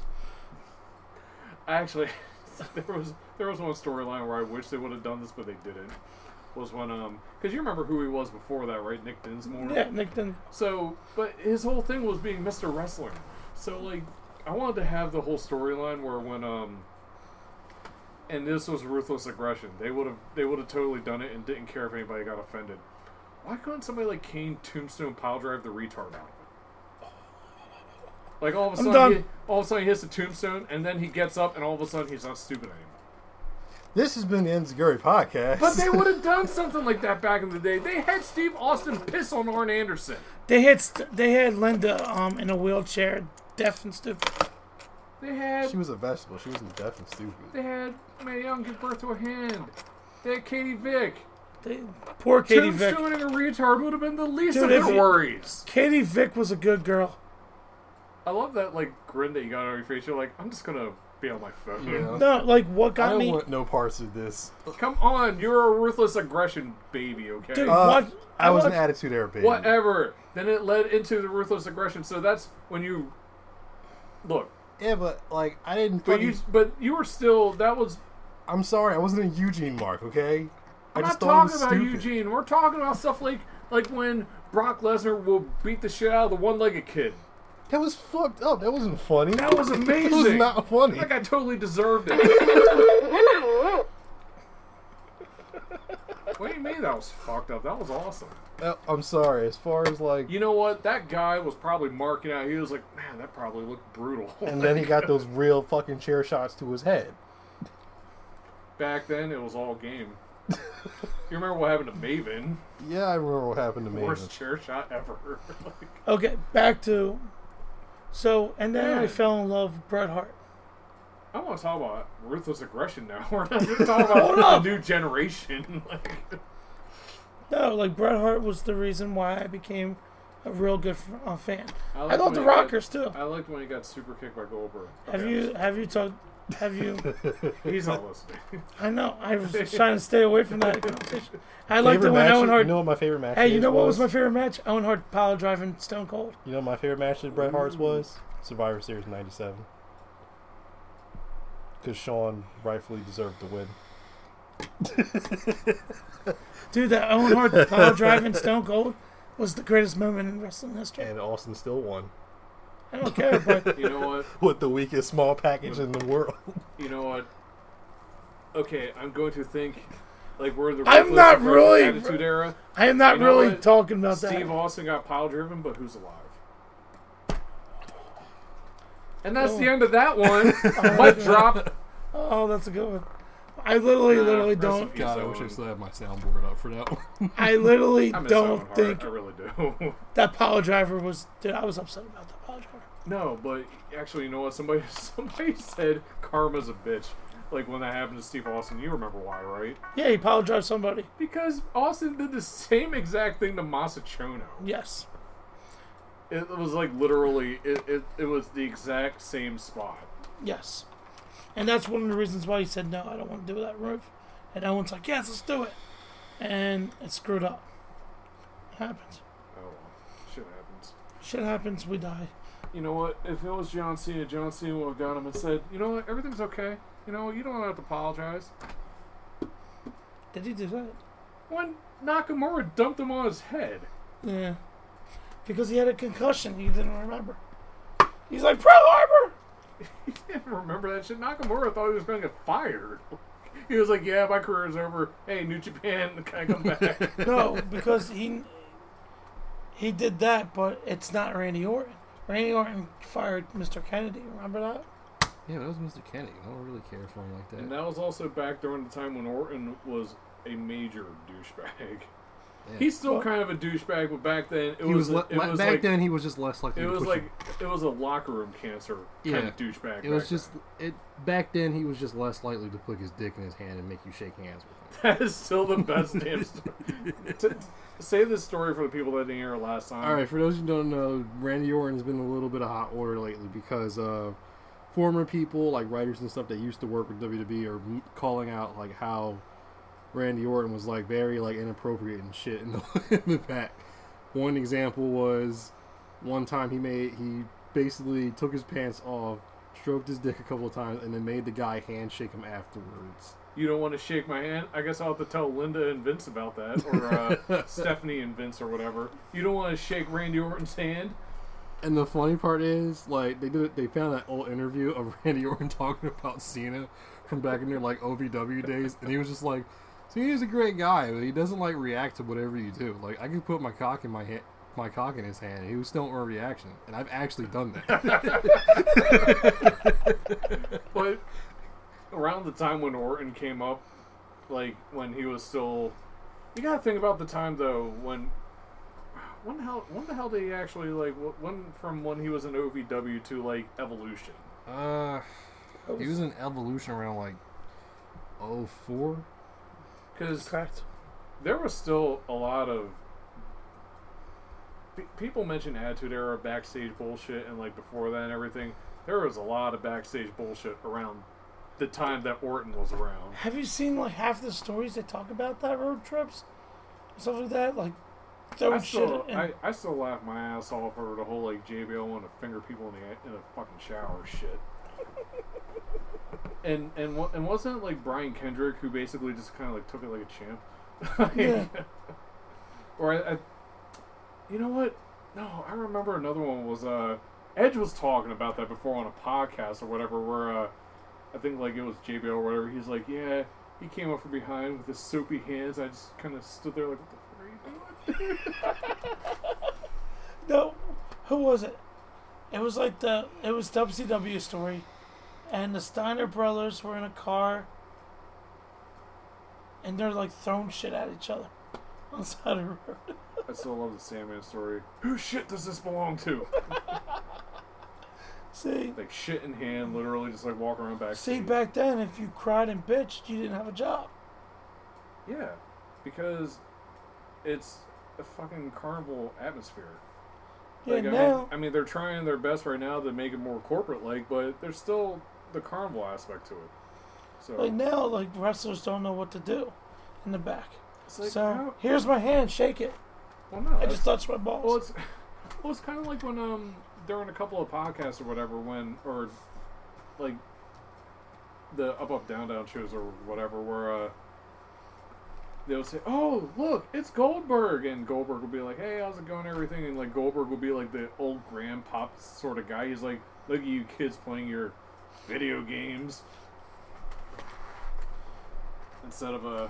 Actually, there was there was one storyline where I wish they would have done this, but they didn't. Was when um, because you remember who he was before that, right? Nick Dinsmore. Yeah, Nick didn't. So, but his whole thing was being Mister Wrestling. So, like, I wanted to have the whole storyline where when um, and this was ruthless aggression. They would have they would have totally done it and didn't care if anybody got offended. Why couldn't somebody like Kane tombstone pile drive the retard out of it? Like all of a I'm sudden, done. he, all of a sudden he hits the tombstone, and then he gets up, and all of a sudden he's not stupid anymore. This has been the Enziguri podcast. But they would have done something like that back in the day. They had Steve Austin piss on Arn Anderson. They had st- they had Linda um in a wheelchair, deaf and stupid. They had She was a vegetable. She wasn't deaf and stupid. they had Mae Young give birth to a hand. They had Katie Vick. They, poor Katie Vick. Tombstoning a retard would have been the least Dude, of if their you- worries. Katie Vick was a good girl. I love that like grin that you got on your face. You're like, I'm just gonna be on my phone. Yeah. No, like what I got don't me? want no parts of this. Come on, you're a ruthless aggression baby, okay? Dude, Uh, what? I was an watched- attitude era baby. Whatever. Then it led into the ruthless aggression. So that's when you look. Yeah, but like I didn't. But Fucking, you, but you were still. That was. I'm sorry, I wasn't a Eugene Mark. Okay. I I'm just not thought it was talking about stupid. Eugene. We're talking about stuff like like when Brock Lesnar will beat the shit out of the one-legged kid. That was fucked up. That wasn't funny. That was amazing. That was not funny. That guy totally deserved it. What do you mean that was fucked up? That was awesome. Uh, I'm sorry. As far as like, You know what? That guy was probably marking out. He was like, man, that probably looked brutal. and then he got those real fucking chair shots to his head. Back then, it was all game. You remember what happened to Maven? Yeah, I remember what happened to me. Worst chair shot ever. Like, Okay, back to. So and then I Man. fell in love with Bret Hart. I want to talk about ruthless aggression now. We're not going to talk about the new generation. Like, No, like Bret Hart was the reason why I became a real good f- uh, fan. I I, liked love the when he got- Rockers too. I liked when he got super kicked by Goldberg. Have Okay, you have you talked? Have you? He's not listening. I know. I was trying to stay away from that conversation. I liked Favorite it when match, Owen Hart. You know what my favorite match Hey, you is know what was my favorite match? Owen Hart power driving Stone Cold. You know what my favorite match of Bret Hart's was? Survivor Series ninety-seven. Because Shawn rightfully deserved to win. Dude, that Owen Hart power driving Stone Cold was the greatest moment in wrestling history. And Austin still won. I don't care, but You know what? With the weakest small package in the world. You know what? Okay, I'm going to think like we're in the I'm ruthless not aggression really- attitude era. I am not You know really what? talking about Steve that. Austin got pile driven, but who's alive? And that's Oh. the end of that one. Mic drop. Oh, that's a good one. I literally, Nah, literally rest don't. in peace, God, I wish I Owen. still had my soundboard up for that one. I literally I miss Owen don't Hart. think I really do. that power driver was. Dude, I was upset about that power driver. No, but actually, you know what? Somebody somebody said karma's a bitch. Like when that happened to Steve Austin. You remember why, right? Yeah, he power drove somebody. Because Austin did the same exact thing to Masachono. Yes. It was like literally, it, it, it was the exact same spot. Yes. And that's one of the reasons why he said, no, I don't want to do that roof. And Owen's like, yes, let's do it. And it screwed up. It happens. Oh well, shit happens. Shit happens, we die. You know what? If it was John Cena, John Cena would have got him and said, you know what, everything's okay. You know, you don't have to apologize. Did he do that? When Nakamura dumped him on his head. Yeah. Because he had a concussion. He didn't remember. He's like, Pearl Harbor! He didn't remember that shit. Nakamura thought he was going to get fired. He was like, yeah, my career is over. Hey, New Japan, can I come back? No, because he he did that, but it's not Randy Orton. Randy Orton fired Mister Kennedy. Remember that? Yeah, that was Mister Kennedy. I don't really care for him like that. And that was also back during the time when Orton was a major douchebag. Yeah. He's still Well- kind of a douchebag, but back then it He was, was, le- it was back like, then. He was just less likely. it to was push like him. it was a locker room cancer kind Yeah. of douchebag. It was back just then. it back then. He was just less likely to put his dick in his hand and make you shake hands with him. That is still the best damn story. To, to say this story for the people that didn't hear it last time. All right, for those who don't know, Randy Orton's been in a little bit of hot order lately because uh, former people like writers and stuff that used to work with W W E are m- calling out like how Randy Orton was like very like inappropriate and shit in the, in the back. One example was one time he made he basically took his pants off, stroked his dick a couple of times, and then made the guy handshake him afterwards. You don't want to shake my hand? I guess I'll have to tell Linda and Vince about that, or uh, Stephanie and Vince, or whatever. You don't want to shake Randy Orton's hand? And the funny part is, like, they did, they found that old interview of Randy Orton talking about Cena from back in their like O V W days, and he was just like, "See, he's a great guy, but he doesn't like react to whatever you do. Like, I could put my cock in my hand." My cock in his hand, and he was still a reaction, and I've actually done that. But around the time when Orton came up, like when he was still, you gotta think about the time though when, when the hell, when the hell did he actually like when from when he was in O V W to like Evolution? Uh, he was in Evolution around like oh four. Because Correct. there was still a lot of people mention Attitude Era backstage bullshit, and like before that and everything, there was a lot of backstage bullshit around the time that Orton was around. Have you seen like half the stories they talk about that road trips, stuff like that? Like I throwing shit. still, in, I, I still laugh my ass off over the whole like J B L wanting to finger people in the in the fucking shower shit. and and wa- and wasn't it like Brian Kendrick who basically just kind of like took it like a champ? Like, Yeah. Or I, I, you know what? No, I remember another one was uh Edge was talking about that before on a podcast or whatever, where uh I think like it was J B L or whatever. He's like, yeah, he came up from behind with his soapy hands. I just kind of stood there like, what the fuck are you doing? No, who was it? It was like the it was W C W story, and the Steiner brothers were in a car, and they're like throwing shit at each other on the side of the road. I still love the Sandman story. Whose shit does this belong to? See, Like shit in hand, literally just like walking around backstage. see, back then, if you cried and bitched, you didn't have a job. Yeah, because it's a fucking carnival atmosphere. Yeah, Like, I, now mean, I mean, they're trying their best right now to make it more corporate-like, but there's still the carnival aspect to it. So like now, like wrestlers don't know what to do in the back. it's like, so how- here's my hand, shake it. well, no, I that's- just touched my balls. Well, it's well, it's kind of like when um during a couple of podcasts or whatever, when or like the up up down down shows or whatever, where uh they'll say, "Oh, look, it's Goldberg," and Goldberg will be like, "Hey, how's it going?" Everything, and like Goldberg will be like the old grandpop sort of guy. He's like, "Look at you kids playing your video games," instead of uh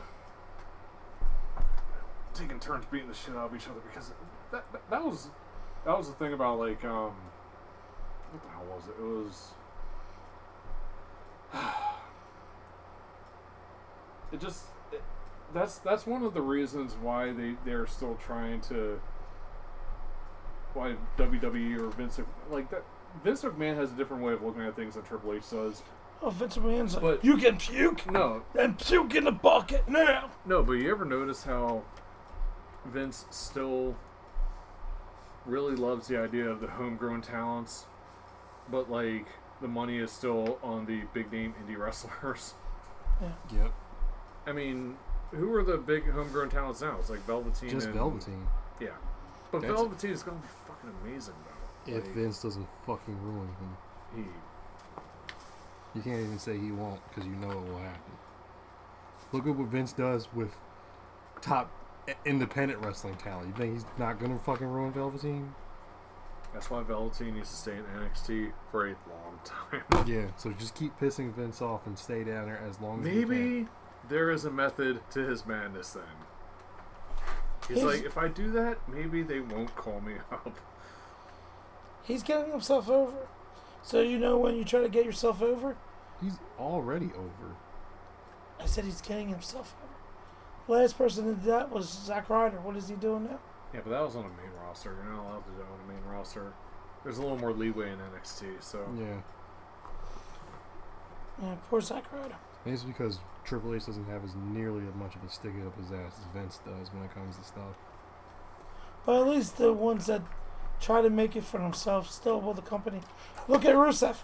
taking turns beating the shit out of each other, because that that, that was that was the thing about like um what the hell was it? It was it just it, that's that's one of the reasons why they they're still trying to why W W E or Vince like that Vince McMahon has a different way of looking at things than Triple H does. Oh, Vince McMahon's like, But- you can puke, No, and puke in the bucket now. no, but you ever notice how Vince still really loves the idea of the homegrown talents, but like the money is still on the big name indie wrestlers? Yep. I mean, who are the big homegrown talents now? It's like Velveteen. Just and, Velveteen. Yeah, but That's- Velveteen is going to be fucking amazing though. If Like, Vince doesn't fucking ruin him. he, You can't even say he won't, because you know it will happen. Look at what Vince does with top i- independent wrestling talent. You think he's not going to fucking ruin Velveteen? that's why Velveteen needs to stay in N X T for a long time. Yeah, so just keep pissing Vince off and stay down there as long as you can. Maybe there is a method to his madness then. He's He's- like, if I do that, maybe they won't call me up. He's getting himself over. So you know when you try to get yourself over, He's already over. I said he's getting himself over. Last person that did that was Zack Ryder. What is he doing now? Yeah, but that was on a main roster. You're not allowed to do it on a main roster. There's a little more leeway in N X T, so Yeah. Yeah, poor Zack Ryder. And it's because Triple H doesn't have as nearly as much of a stick up his ass as Vince does when it comes to stuff. But at least the ones that try to make it for themselves still with the company. Look at Rusev.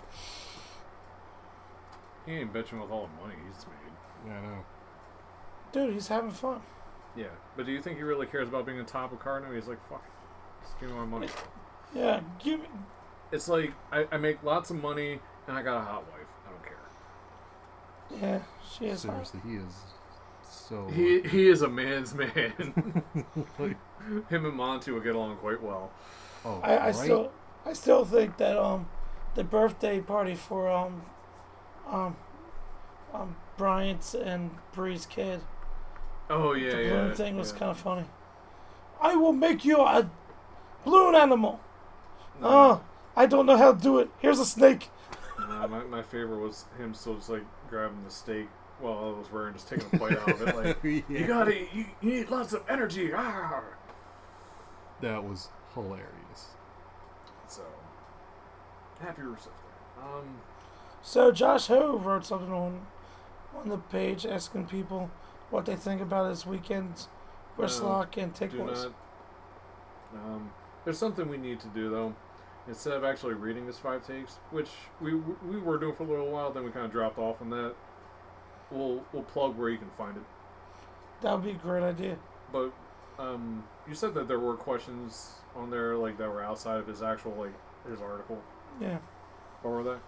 he ain't bitching with all the money he's made. Yeah, I know. Dude, he's having fun. Yeah, but do you think he really cares about being on top of card now? He's like, fuck it. Just give me my money. Yeah, give me. It's like, I, I make lots of money, and I got a hot wife. I don't care. Yeah, she is hot. Seriously, he is so... He he is a man's man. Like, Him and Monty will get along quite well. oh, I, I right? still, I still think that um, the birthday party for um, um, um, Bryant's and Bree's kid. Oh yeah, The yeah. balloon thing was yeah. kind of funny. I will make you a balloon animal. No, Oh, I don't know how to do it. Here's a snake. no, my my favorite was him still just like grabbing the steak while I was wearing, just taking a bite out of it. Like Yeah. you gotta, you, you need lots of energy. Ah. That was hilarious. So happy Rusev there. Um, So Josh Ho wrote something on on the page asking people what they think about his weekend's wristlock and do takeaways. not. Um, there's something we need to do though. Instead of actually reading his five takes, which we we were doing for a little while, then we kind of dropped off on that. We'll we'll plug where you can find it. That would be a great idea. But um, you said that there were questions on there like that were outside of his actual like his article. Yeah. What were they?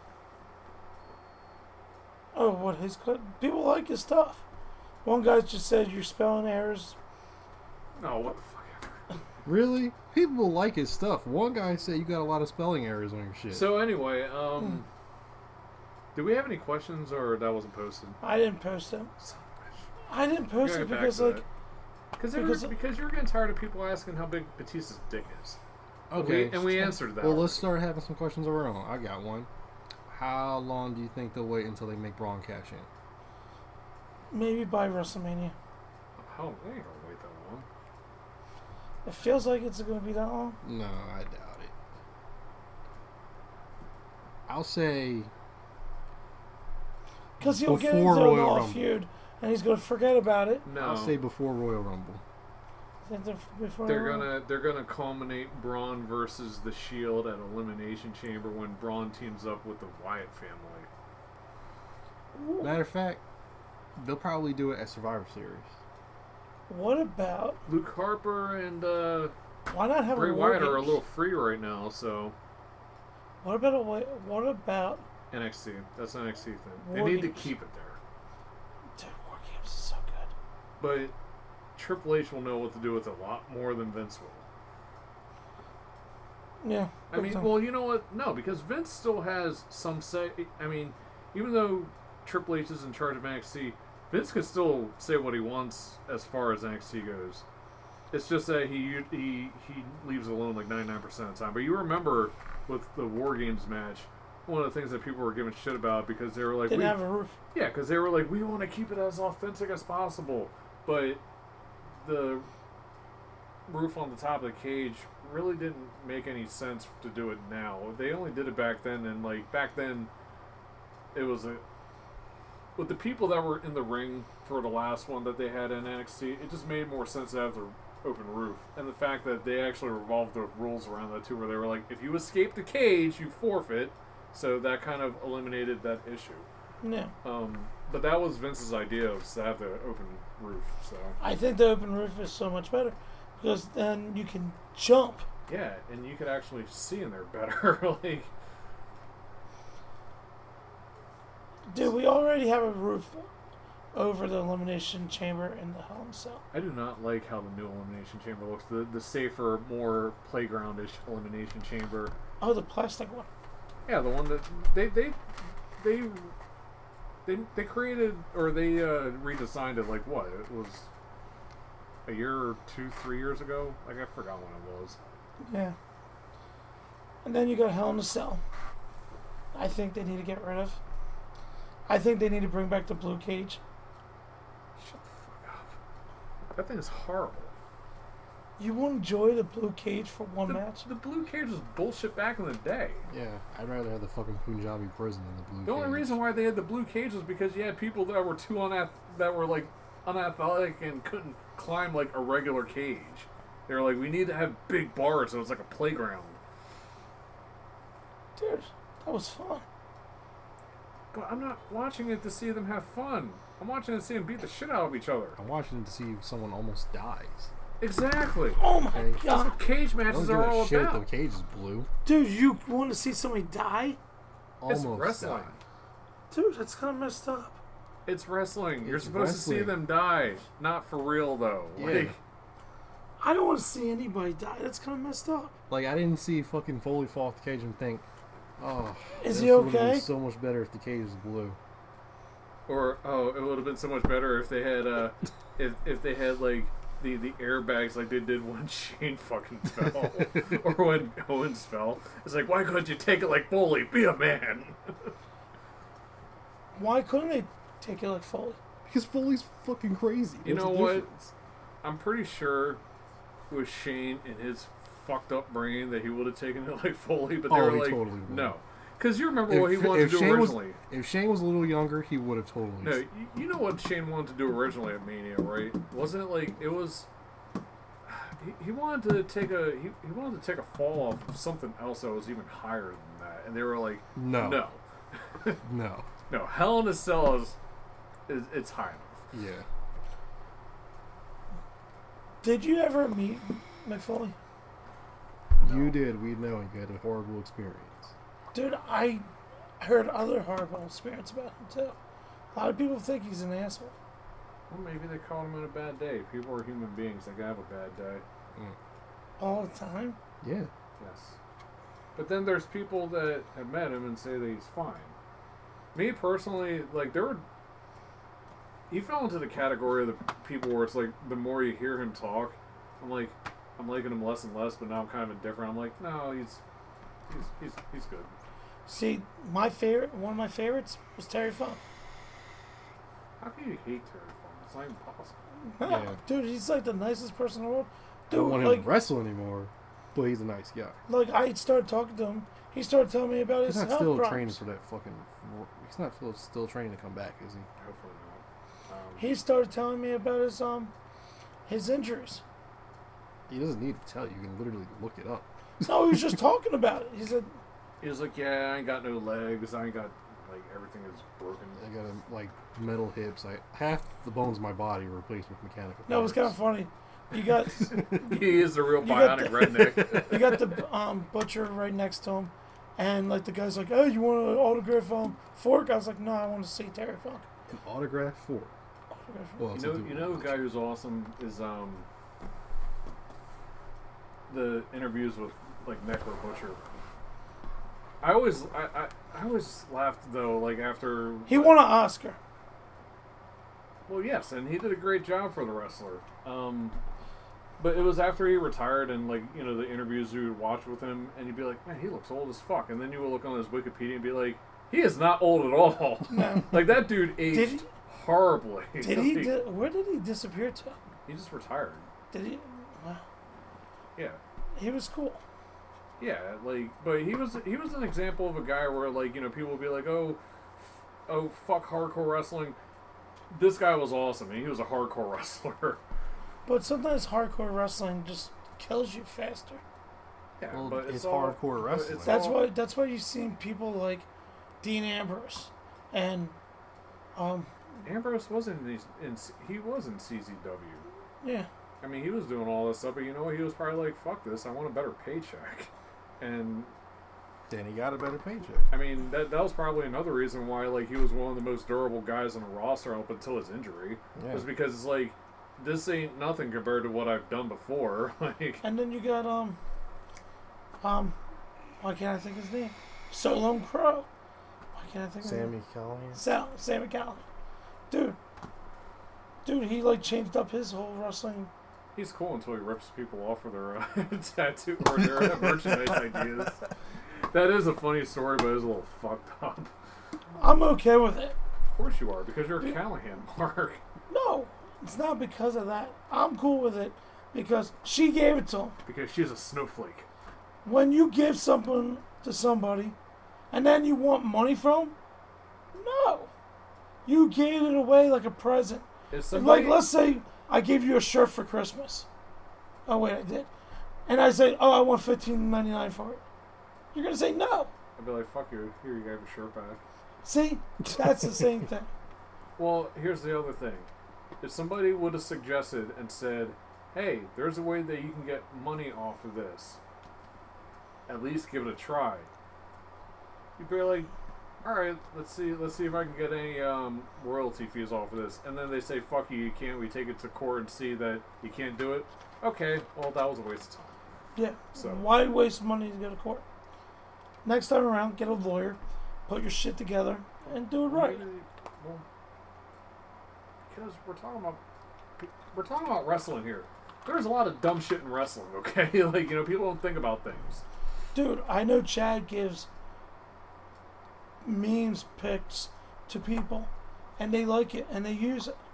Oh, what his cl- people like his stuff. One guy just said your spelling errors. No, what the fuck ever. Really? People like his stuff. One guy said you got a lot of spelling errors on your shit. So anyway, um, do we have any questions or that wasn't posted? I didn't post them. I didn't post gotta it get back because to like that. Because because- because you're getting tired of people asking how big Batista's dick is. okay. We, and we answered that. Well, let's start having some questions of our own. I got one. How long do you think they'll wait until they make Braun cash in? maybe by WrestleMania. How they ain't gonna wait that long? It feels like it's going to be that long. No, I doubt it. I'll say Because he'll get Before into a Royal Raw Rumble. feud and he's going to forget about it. No, I'll say before Royal Rumble. I think they're before they're gonna they're gonna culminate Braun versus the Shield at Elimination Chamber when Braun teams up with the Wyatt family. Matter of fact, they'll probably do it at Survivor Series. What about Luke Harper and uh, why not have Bray a War Wyatt are a Games? little free right now, so What about a wa- what about N X T. That's an N X T thing. They War need Games. to keep it there. dude? War Games is so good. But Triple H will know what to do with it a lot more than Vince will. Yeah. I mean, well, you know what? No, because Vince still has some say. I mean, even though Triple H is in charge of N X T, Vince could still say what he wants as far as N X T goes. It's just that he he he leaves it alone like ninety-nine percent of the time. But you remember with the War Games match, one of the things that people were giving shit about because they were like, didn't we, have a roof. yeah, because they were like, we want to keep it as authentic as possible, but the roof on the top of the cage really didn't make any sense to do it now. They only did it back then, and like back then, it was a with the people that were in the ring for the last one that they had in N X T. It just made more sense to have the open roof, and the fact that they actually revolved the rules around that too, where they were like, if you escape the cage, you forfeit. So that kind of eliminated that issue. Yeah. Um, but that was Vince's idea, was to have the open roof. So I think the open roof is so much better because then you can jump. yeah, and you could actually see in there better. Like, Dude, we already have a roof over the Elimination Chamber in the Hell in a Cell. I do not like how the new Elimination Chamber looks. The the safer, more playgroundish Elimination Chamber. Oh, the plastic one. Yeah, the one that they they they they, they created or they uh, redesigned it. Like what? It was a year or two, three years ago. Like I forgot when it was. Yeah. And then you got Hell in a Cell. I think they need to get rid of. I think they need to bring back the blue cage. Shut the fuck up. That thing is horrible. You won't enjoy the blue cage for one The, match? the blue cage was bullshit back in the day. Yeah, I'd rather have the fucking Punjabi prison than the blue The only cage. reason why they had the blue cage was because you had people that were too unath- that were like unathletic and couldn't climb like a regular cage. They were like, we need to have big bars so it's like a playground. Dude, that was fun. But I'm not watching it to see them have fun. I'm watching it to see them beat the shit out of each other. I'm watching to see if someone almost dies. Exactly. Oh my Okay. That's god. what cage I don't matches give are a all shit if about. the cage is blue. Dude, you want to see somebody die? It's Almost wrestling. died. Dude, that's kind of messed up. It's wrestling. You're It's supposed to see wrestling. them die. Not for real, though. Yeah. Like, I don't want to see anybody die. That's kind of messed up. Like, I didn't see fucking Foley fall off the cage and think, oh, Is this he would've been okay? so much better if the cage was blue. Or oh, it would have been so much better if they had uh, if if they had like the the airbags like they did when Shane fucking fell or when Owens fell. It's like, why couldn't you take it like Foley? Be a man. Why couldn't they take it like Foley? Because Foley's fucking crazy. You What's know the what? difference? I'm pretty sure with Shane and his fucked up brain that he would have taken it like Foley, but they Oh, were he like, totally would. no. Because you remember what he If- wanted if to do Shane was- originally. If Shane was a little younger, he would have totally. No, you, you know what Shane wanted to do originally at Mania, right? Wasn't it like it was? He, he wanted to take a he, he wanted to take a fall off of something else that was even higher than that, and they were like, No. no, No. no. Hell in a Cell is, is it's high enough. Yeah. Did you ever meet Mick Foley? You did. We know you had a horrible experience. Dude, I heard other horrible experience about him too. A lot of people think he's an asshole. Well, maybe they caught him on a bad day. People are human beings; they can have a bad day. All the time. Yeah. Yes. But then there's people that have met him and say that he's fine. Me personally, like there were. He fell into the category of the people where it's like the more you hear him talk, I'm like, I'm liking him less and less. But now I'm kind of indifferent. I'm like, no, he's, he's, he's, he's good. See, my favorite, one of my favorites was Terry Funk. How can you hate Terry Funk? It's not even possible. No, Yeah. dude, he's like the nicest person in the world. I don't Dude, want him like, to wrestle anymore, but he's a nice guy. like I started talking to him. He started telling me about his He's not health still problems. training for that fucking. He's not still, still training to come back, is he? Hopefully not. Um, He started telling me about his um his injuries. He doesn't need to tell you. You can literally look it up. No, he was just talking about it. He said, he was like, yeah, I ain't got no legs. I ain't got like everything is broken. I got a, like metal hips. Like half the bones of my body were replaced with mechanical. "No, it was kind of parts. funny. You got He is the real You got bionic the- redneck. you got the um butcher right next to him, and like the guy's like, oh, you want an autograph um fork? I was like, no, I want to see Terry Funk. An autograph for. Autograph fork. Well, You it's know, a you know, a guy who's awesome is um the interviews with like Necro Butcher. I always, I, I, I always laughed though, like after He won an Oscar. Well, yes, and he did a great job for the wrestler. Um, but it was after he retired, and like you know, the interviews you would watch with him, and you'd be like, man, he looks old as fuck. And then you would look on his Wikipedia and be like, he is not old at all. No. Like that dude aged Did he- horribly. Did he? Like, Di- where did he disappear to? he just retired. Did he? Wow, Yeah. he was cool. Yeah, like, but he was he was an example of a guy where like you know people would be like, oh, oh fuck hardcore wrestling. This guy was awesome, and he was a hardcore wrestler. But sometimes hardcore wrestling just kills you faster. Yeah, Well, but it's, it's all, hardcore but wrestling. it's That's all- why. That's why you've seen people like Dean Ambrose, and um, Ambrose was in these. In, he was in C Z W. yeah, I mean, he was doing all this stuff, but you know what? He was probably like, "Fuck this! I want a better paycheck." And Then he got a better paycheck. I mean, that that was probably another reason why like he was one of the most durable guys on the roster up until his injury. Yeah. Was because it's like this ain't nothing compared to what I've done before. Like, and then you got um, um, why can't I think his name? Solon Crow. Why can't I think of his Sammy name? Callahan. Sal, Sammy Callahan. Dude, dude, he like changed up his whole wrestling. he's cool until he rips people off for their uh, tattoo or their merchandise ideas. That is a funny story, but it's a little fucked up. I'm okay with it. Of course you are, because you're a Callahan, Mark. No, it's not because of that. I'm cool with it because she gave it to him. Because she's a snowflake. When you give something to somebody and then you want money from them, no. You gave it away like a present. If somebody, Like, let's say I gave you a shirt for Christmas. Oh, wait, I did. And I say, oh, I want fifteen ninety-nine for it. You're going to say no. I'd be like, fuck you, here you gave a shirt back. See? That's the same thing. Well, here's the other thing. If somebody would have suggested and said, hey, there's a way that you can get money off of this, at least give it a try. You'd be like, all right, let's see, let's see if I can get any um, royalty fees off of this. And then they say, fuck you, you can't. We take it to court and see that you can't do it. Okay, well, that was a waste of time. Yeah. So- Why waste money to go to court? Next time around, get a lawyer, put your shit together, and do it right. Well, because we're talking about we're talking about wrestling here. There's a lot of dumb shit in wrestling, okay? Like, you know, people don't think about things. Dude, I know Chad gives memes pics to people, and they like it, and they use it.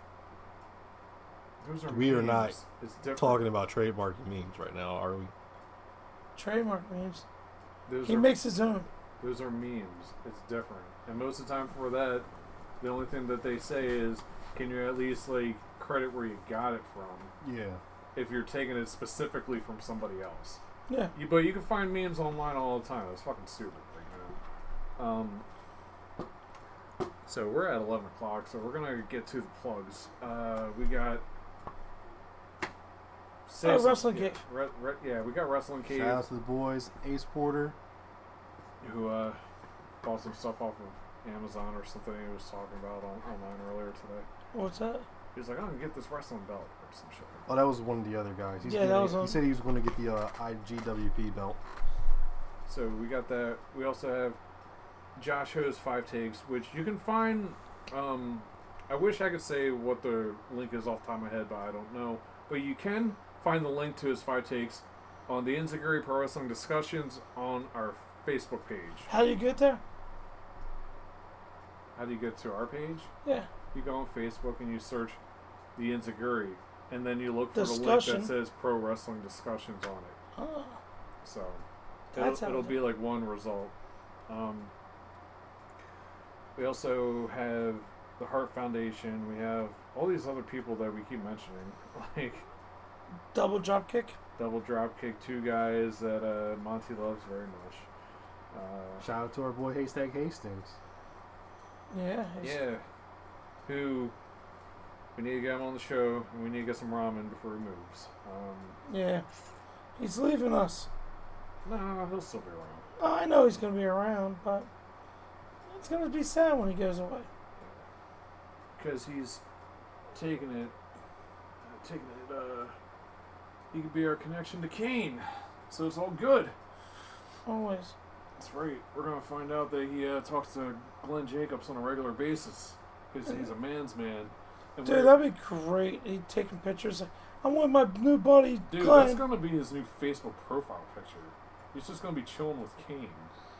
Those are We are memes. not It's different. Talking about trademarking memes right now, are we? Trademark memes. Those He are, makes his own. Those are memes. It's different. And most of the time for that, the only thing that they say is, can you at least, like, credit where you got it from? Yeah. If you're taking it specifically from somebody else. Yeah. You, but you can find memes online all the time. That's fucking stupid. Like, you know? Um, so we're at eleven o'clock, so we're going to get to the plugs. Uh, we got... Oh, some- Wrestling yeah, Cave. Re, re, yeah, we got Wrestling Cave. Shout out to the boys, Ace Porter. Who uh, bought some stuff off of Amazon or something he was talking about on, online earlier today. What's that? He was like, I'm going to get this wrestling belt or some shit. Oh, that was one of the other guys. He's Yeah, that getting- was He on- said he was going to get the uh, I G W P belt. So we got that. We also have Josh Ho's Five Takes, which you can find. Um, I wish I could say what the link is off the top of my head, but I don't know. But you can find the link to his Five Takes on the Enziguri Pro Wrestling Discussions on our Facebook page. How do you get there? How do you get to our page? Yeah. You go on Facebook and you search the Enziguri, and then you look for the link Discussion. that says Pro Wrestling Discussions on it. Oh. So That's it'll, how it'll it- be like one result. Um, we also have the Heart Foundation. We have all these other people that we keep mentioning, like Double drop kick. Double Dropkick, two guys that uh, Monty loves very much. Uh, Shout out to our boy Haystack Hastings. Yeah. he's- yeah, who we need to get him on the show, and we need to get some ramen before he moves. Um, Yeah. He's leaving us. no, he'll still be around. Oh, I know he's going to be around, but it's going to be sad when he goes away. Because he's taking it, uh, taking it, uh, he could be our connection to Kane. So it's all good. Always. That's right. We're going to find out that he uh, talks to Glenn Jacobs on a regular basis. Because he's a man's man. And Dude, we're- that'd be great. He taking pictures. I'm with my new buddy, Dude, Glenn. that's going to be his new Facebook profile picture. He's just going to be chilling with Kane.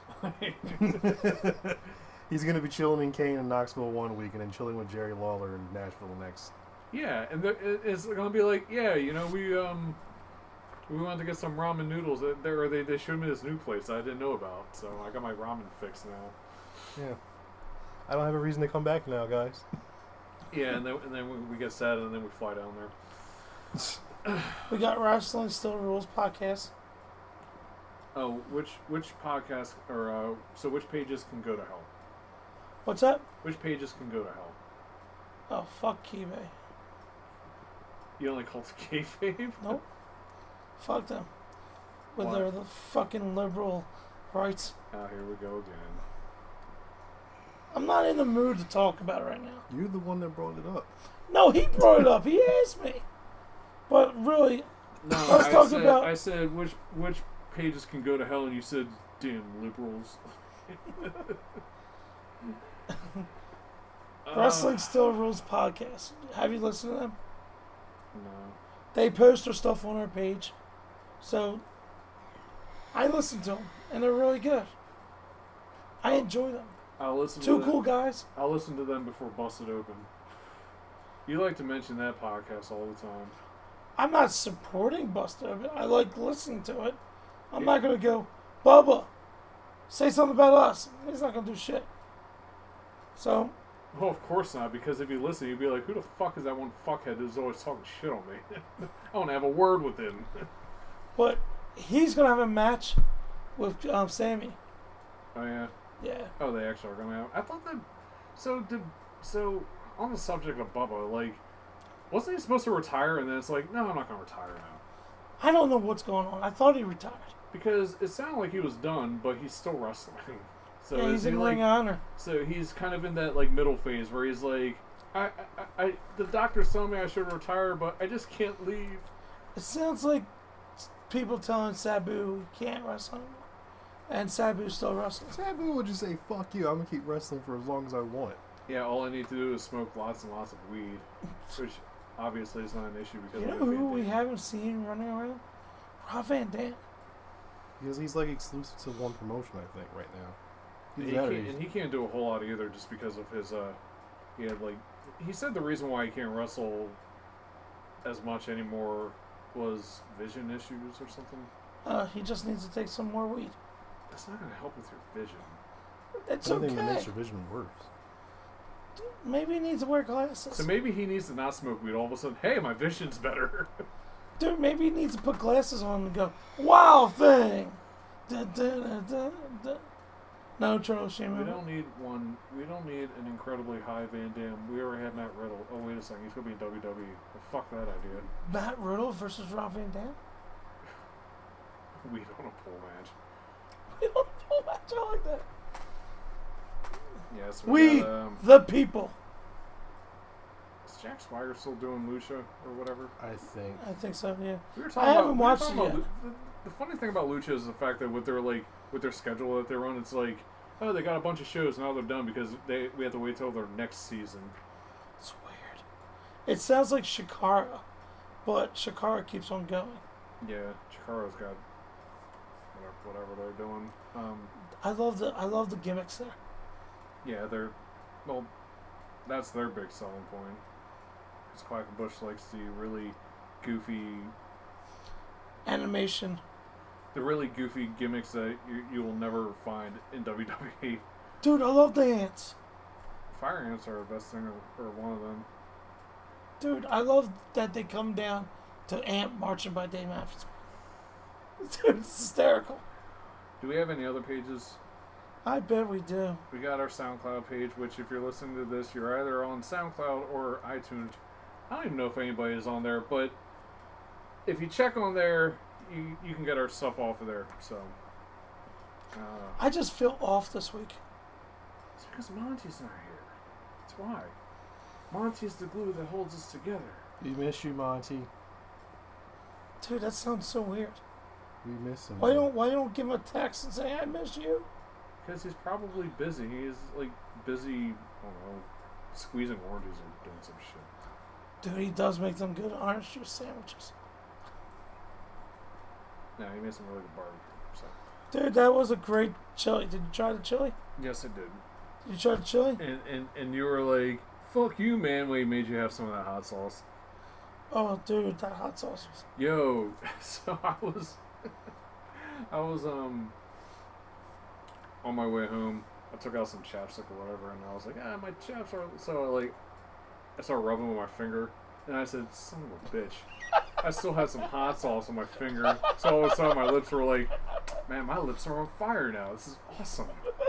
He's going to be chilling in Kane in Knoxville one week and then chilling with Jerry Lawler in Nashville the next. Yeah, and the, it- it's going to be like, yeah, you know, we um we wanted to get some ramen noodles. They, they, they, they showed me this new place I didn't know about, so I got my ramen fix now. Yeah. I don't have a reason to come back now, guys. Yeah, and then and then we, we get sad, and then we fly down there. We got Wrestling Still Rules podcast. Oh, which which podcast or uh, so which pages can go to hell? What's that? Which pages can go to hell? Oh, fuck eBay. You only call it kayfabe? Nope. Fuck them. With Why? their the fucking liberal rights. Ah, here we go again. I'm not in the mood to talk about it right now. You're the one that brought it up. No, he brought it up. He asked me. But really, No, Let's I talk said, about- I said which which pages can go to hell, and you said, "Damn liberals." Wrestling Uh, Still Rules podcast. Have you listened to them? No. They post their stuff on our page. So, I listen to them, and they're really good. I enjoy them. I'll listen. Two to them. cool guys. I'll listen to them before Busted Open. You like to mention that podcast all the time. I'm not supporting Busted Open. I like listening to it. I'm Yeah. not going to go, Bubba, say something about us. He's not going to do shit. So, Well, of course not, because if you listen, you'd be like, "Who the fuck is that one fuckhead who's always talking shit on me?" I want to have a word with him. but he's going to have a match with um, Sammy. Oh yeah. Yeah. Oh, they actually are going to have. I thought that. So did. So on the subject of Bubba, like, wasn't he supposed to retire? And then it's like, no, I'm not going to retire now, I don't know what's going on. I thought he retired. because it sounded like he was done, but he's still wrestling. So yeah, is he's he in like? Ring of Honor. So he's kind of in that like middle phase where he's like, I, I, I the doctor's telling me I should retire, but I just can't leave. It sounds like people telling Sabu he can't wrestle anymore. And Sabu's still wrestling. Sabu would just say, fuck you, I'm going to keep wrestling for as long as I want. Yeah, all I need to do is smoke lots and lots of weed, which obviously is not an issue because You of know Van who we Damme. haven't seen running around? Rob Van Dam. Because he's like exclusive to one promotion, I think, right now. And He's he, better. can't, and he can't do a whole lot either, just because of his. Uh, he had like he said the reason why he can't wrestle as much anymore was vision issues or something. Uh, he just needs to take some more weed. That's not going to help with your vision. It's Anything that okay. makes your vision worse. Maybe he needs to wear glasses. So maybe he needs to not smoke weed. All of a sudden, hey, my vision's better. Dude, maybe he needs to put glasses on and go, wow thing! Da, da, da, da, da. No, Charles Sheen. We don't need one. We don't need an incredibly high Van Damme. We already have Matt Riddle. Oh wait a second, he's gonna be in W W E. Well, fuck that idea. Matt Riddle versus Rob Van Dam? We don't a pole match. We don't know match I like that. Yes, We, got, um, the people. is Jack Swagger still doing Lucha or whatever? I think. I think so, yeah. We were I talking haven't about, we were watched talking it about yet. Lu- the, the funny thing about Lucha is the fact that with their like with their schedule that they run, it's like, oh, they got a bunch of shows now they're done because they we have to wait till their next season. It's weird. It sounds like Shikara, but Shikara keeps on going. Yeah, Chikara's got whatever, whatever they're doing. Um, I love the I love the gimmicks there. yeah, they're well, that's their big selling point. Because Quackenbush likes the really goofy, Animation. the really goofy gimmicks that you you will never find in W W E. Dude, I love the ants. Fire ants are the best thing, or, or one of them. Dude, I love that they come down to Ant marching by Dave Matthews. Dude, it's hysterical. Do we have any other pages? I bet we do. We got our SoundCloud page, which if you're listening to this, you're either on SoundCloud or iTunes. I don't even know if anybody is on there, but if you check on there, you, you can get our stuff off of there. So, uh, I just feel off this week. it's because Monty's not here. That's why. Monty's the glue that holds us together. We miss you, Monty. Dude, that sounds so weird. We miss him. Why don't Why don't give him a text and say I miss you? Because he's probably busy. He's like busy, I don't know, squeezing oranges or doing some shit. Dude, he does make them good orange juice sandwiches. No, he made some really good barbecue. So. Dude, that was a great chili. Did you try the chili? Yes, it did. Did you try the chili? And, and and you were like, fuck you, man, when he made you have some of that hot sauce. Oh, dude, that hot sauce was... Yo, so I was, I was, um, on my way home. I took out some chapstick or whatever, and I was like, ah, my chaps are, so I like, I started rubbing with my finger, and I said, son of a bitch. I still had some hot sauce on my finger, so all of a sudden my lips were like, man, my lips are on fire now. This is awesome.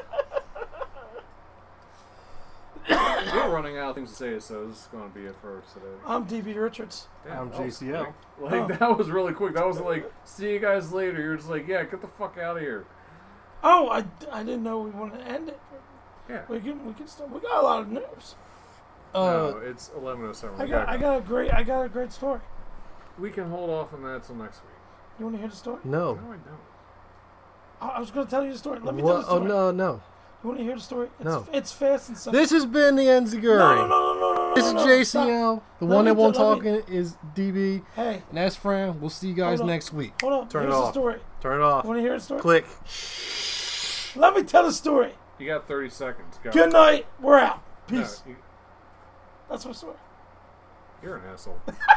We're running out of things to say, so this is going to be it for today. I'm D B Richards. Yeah, I'm that was J C L. quick. Like, Oh. that was really quick. That was like, see you guys later. You're just like, yeah, get the fuck out of here. Oh, I, I didn't know we wanted to end it. Yeah. We can we can still we got a lot of news. Uh, no, it's eleven oh seven. I got I got a great I got a great story. We can hold off on that till next week. You want to hear the story? no. No, I don't. I, I was going to tell you the story. Let me tell What? you the Oh story. no, no. You want to hear the story? It's, No. It's fast and simple. This has been the Enziguri. No, no, no, no, no, no, This no, is no, J C stop. L. The Let one me that won't t- let talking is D B. Hey, And that's Fran. We'll see you guys Hold on. next week. hold on. Turn it Here's the off. story. Turn it off. You want to hear the story? Click. Let me tell the story. You got thirty seconds. Go. Good night. We're out. No, Peace. you, That's my story. you're an asshole.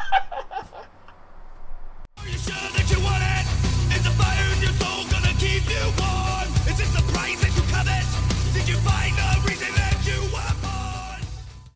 Are you sure that you want it? Is the fire in your soul gonna keep you warm? Is this the price that you covet? Did you find